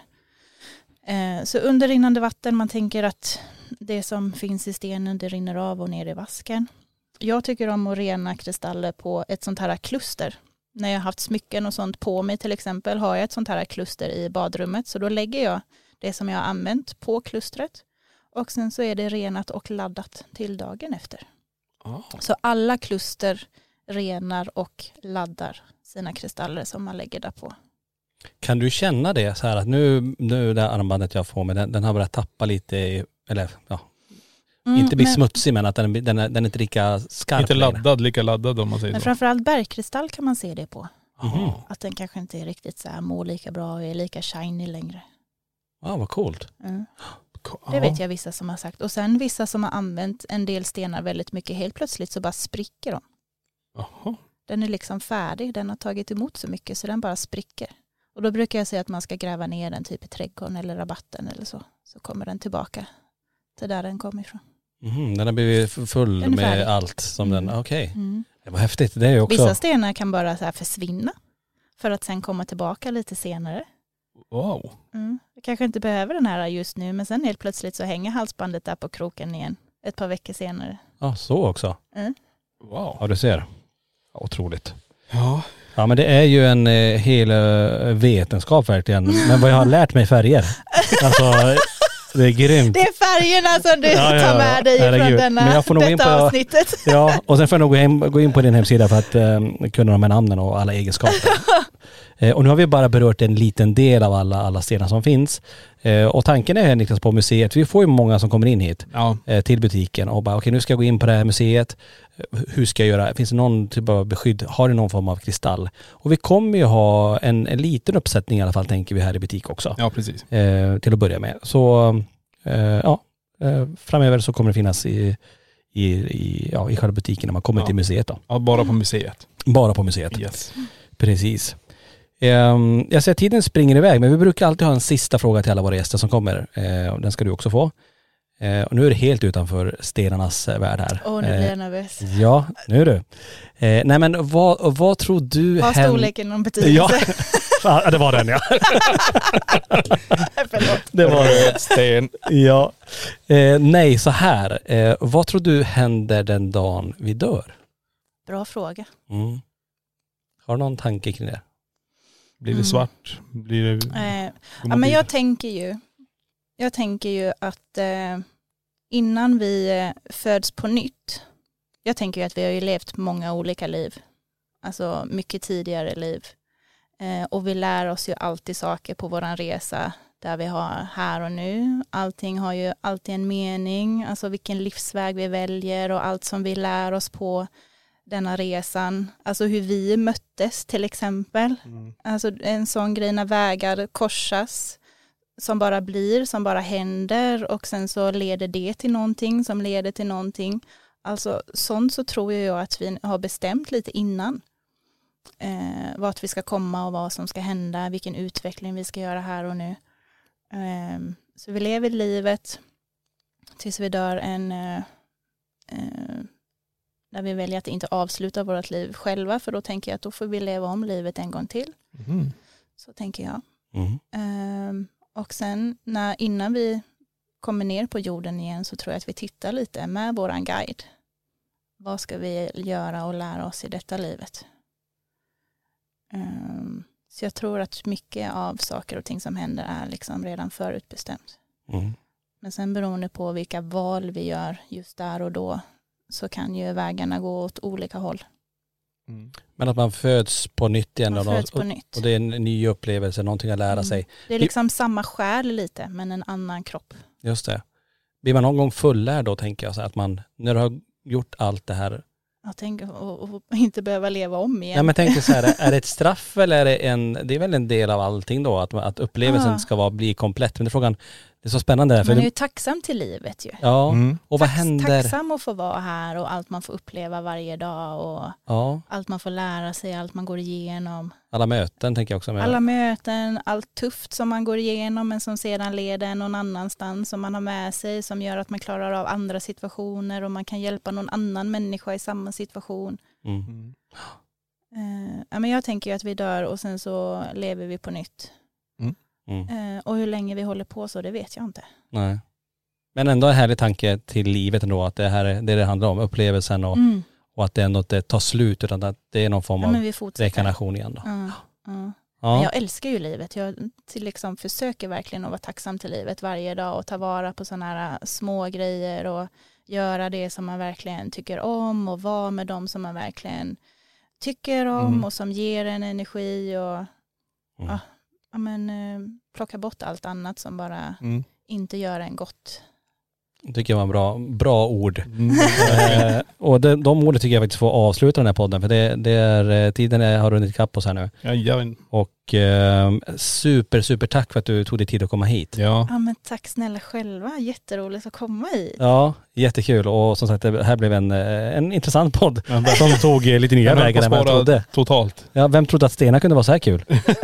Eh, så under rinnande vatten, man tänker att det som finns i stenen det rinner av och ner i vasken. Jag tycker om att rena kristaller på ett sånt här kluster. När jag har haft smycken och sånt på mig till exempel har jag ett sånt här kluster i badrummet. Så då lägger jag det som jag har använt på klustret. Och sen så är det renat och laddat till dagen efter. Ah. Så alla kluster renar och laddar sina kristaller som man lägger där på. Kan du känna det så här att nu, nu det armbandet jag får med den, den har börjat tappa lite i, eller ja, Mm, inte bli men- smutsig men att den, den, är, den är inte lika skarp Inte längre. laddad, lika laddad om man säger Men så. framförallt bergkristall kan man se det på. Mhm. Att den kanske inte är riktigt så här mår lika bra och är lika shiny längre. Ja, vad coolt. Mm. Ja. Det vet jag vissa som har sagt. Och sen vissa som har använt en del stenar väldigt mycket. Helt plötsligt så bara spricker de. Jaha. Den är liksom färdig. Den har tagit emot så mycket så den bara spricker. Och då brukar jag säga att man ska gräva ner den typ i trädgården eller rabatten eller så. Så kommer den tillbaka till där den kom ifrån. Mhm, den har blivit full Den är med färdig. allt som den, Mm. okej. Mm. Det var häftigt, det är ju också. Vissa stenar kan bara så här försvinna. För att sen komma tillbaka lite senare. Wow. Mm. Jag kanske inte behöver den här just nu, men sen helt plötsligt så hänger halsbandet där på kroken igen ett par veckor senare. Ja, så också. Mm. Wow. Ja, du ser. Ja, otroligt. Ja. Ja, men det är ju en eh, hel eh, vetenskap verkligen. Men vad jag har lärt mig färger. Alltså, det är grymt. Det är färgerna som du Ja, ja, tar med dig herregud. från denna, Men jag får nog in detta på- avsnittet. Ja, och sen får jag nog gå in, gå in på din hemsida för att eh, kunna de här namnen och alla egenskaper. eh, och nu har vi bara berört en liten del av alla, alla stenar som finns. Eh, och tanken är Niklas på museet, vi får ju många som kommer in hit Ja. eh, till butiken och bara okej, nu ska jag gå in på det här museet. Eh, Hur ska jag göra? Finns det någon typ av beskydd? Har du någon form av kristall? Och vi kommer ju ha en, en liten uppsättning i alla fall, tänker vi här i butik också. Ja, precis. Eh, till att börja med. Så eh, ja, eh, framöver så kommer det finnas i, i, i, ja, i själva butiken när man kommer Ja. till museet då. Ja, bara på museet. Bara på museet. Yes. Precis. Um, jag ser att tiden springer iväg, men vi brukar alltid ha en sista fråga till alla våra gäster som kommer. Uh, den ska du också få. Eh, och nu är det helt utanför stenarnas värld här. Åh, nu blir jag nervös. Eh, ja, nu är du. Eh, nej men vad, vad tror du... Har storleken någon betydelse? Ja. Ja, det var den ja. Förlåt. Det var Röd sten. Ja. Eh, nej, så här. Eh, vad tror du händer den dagen vi dör? Bra fråga. Mm. Har du någon tanke kring det? Blir det Mm. svart? Blir det... Eh, ja, men jag tänker ju, jag tänker ju att eh, innan vi eh, föds på nytt, jag tänker ju att vi har ju levt många olika liv. Alltså mycket tidigare liv. Eh, och vi lär oss ju alltid saker på våran resa där vi har här och nu. Allting har ju alltid en mening, alltså vilken livsväg vi väljer och allt som vi lär oss på denna resan. Alltså hur vi möttes till exempel. Mm. Alltså en sån grej när vägar korsas som bara blir, som bara händer och sen så leder det till någonting som leder till någonting. Alltså sånt så tror jag att vi har bestämt lite innan. Eh, vart vi ska komma och vad som ska hända, vilken utveckling vi ska göra här och nu. Eh, så vi lever livet tills vi dör en eh, eh, där vi väljer att inte avsluta vårt liv själva, för då tänker jag att då får vi leva om livet en gång till. Mm. Så tänker jag. Mm. Um, och sen när, innan vi kommer ner på jorden igen så tror jag att vi tittar lite med våran guide. Vad ska vi göra och lära oss i detta livet? Um, så jag tror att mycket av saker och ting som händer är liksom redan förutbestämt. Mm. Men sen beroende på vilka val vi gör just där och då så kan ju vägarna gå åt olika håll. Mm. Men att man föds på nytt igen. Man och, föds på och, nytt. och det är en ny upplevelse, någonting att lära Mm. sig. Det är liksom samma själ lite, men en annan kropp. Just det. Blir man någon gång fullärd då, tänker jag, så att man, när du har gjort allt det här. Jag tänker och, och inte behöva leva om igen. Ja, men tänk så här, är det ett straff eller är det en, det är väl en del av allting då, att, att upplevelsen Ah. ska vara, bli komplett. Men det är frågan, det är så spännande. För Man är det, ju tacksam till livet ju. ja, Mm. och vad Tack- händer? Tacksam att få vara här och allt man får uppleva varje dag och Ja, allt man får lära sig, allt man går igenom. alla möten tänker jag också med. Alla möten, allt tufft som man går igenom men som sedan leder någon annanstans som man har med sig som gör att man klarar av andra situationer och man kan hjälpa någon annan människa i samma situation. Mm. Mm. Eh, ja, men jag tänker ju att vi dör och sen så lever vi på nytt. Mm. Eh, och hur länge vi håller på så, det vet jag inte. Nej. Men ändå en härlig tanke till livet ändå, att det här är det det handlar om, upplevelsen och, Mm. och att det ändå inte tar slut utan att det är någon form Ja, av men vi fortsätter. rekarnation igen då. Ja, ja. Men Ja. jag älskar ju livet. Jag till liksom försöker verkligen att vara tacksam till livet varje dag och ta vara på sådana här små grejer och göra det som man verkligen tycker om och vara med dem som man verkligen tycker om Mm. och som ger en energi och Mm. ja, ja, men, eh, plocka bort allt annat som bara Mm. inte gör en gott. Det tycker jag var en bra, bra ord. Mm. eh, och de, de orden tycker jag faktiskt får avsluta den här podden, för det, det är, eh, tiden är, har runnit ikapp oss här nu. Jajamän. Och eh, super, super tack för att du tog dig tid att komma hit. Ja. Ja, men tack snälla själva. Jätteroligt att komma hit. Ja, jättekul. Och som sagt, det här blev en, eh, en intressant podd Ja, som tog eh, lite nya Jag höll vägar på än vad jag att spara trodde. totalt. Ja, vem trodde att stenar kunde vara så här kul?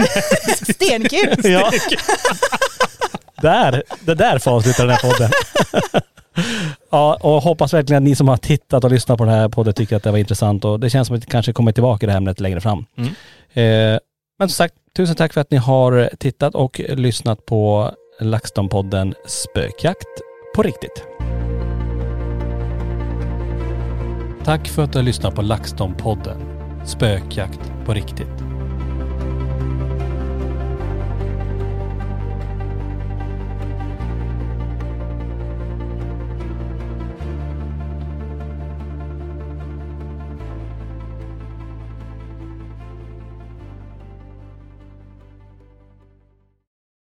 Stenkul! Ja. där, det där får avsluta den här podden. Ja, och hoppas verkligen att ni som har tittat och lyssnat på den här podden tycker att det var intressant, och det känns som att vi kanske kommer tillbaka i det här ämnet längre fram. Mm. Eh, men som sagt, tusen tack för att ni har tittat och lyssnat på LaxTon-podden Spökjakt på riktigt. Tack för att du har lyssnat på LaxTon-podden Spökjakt på riktigt.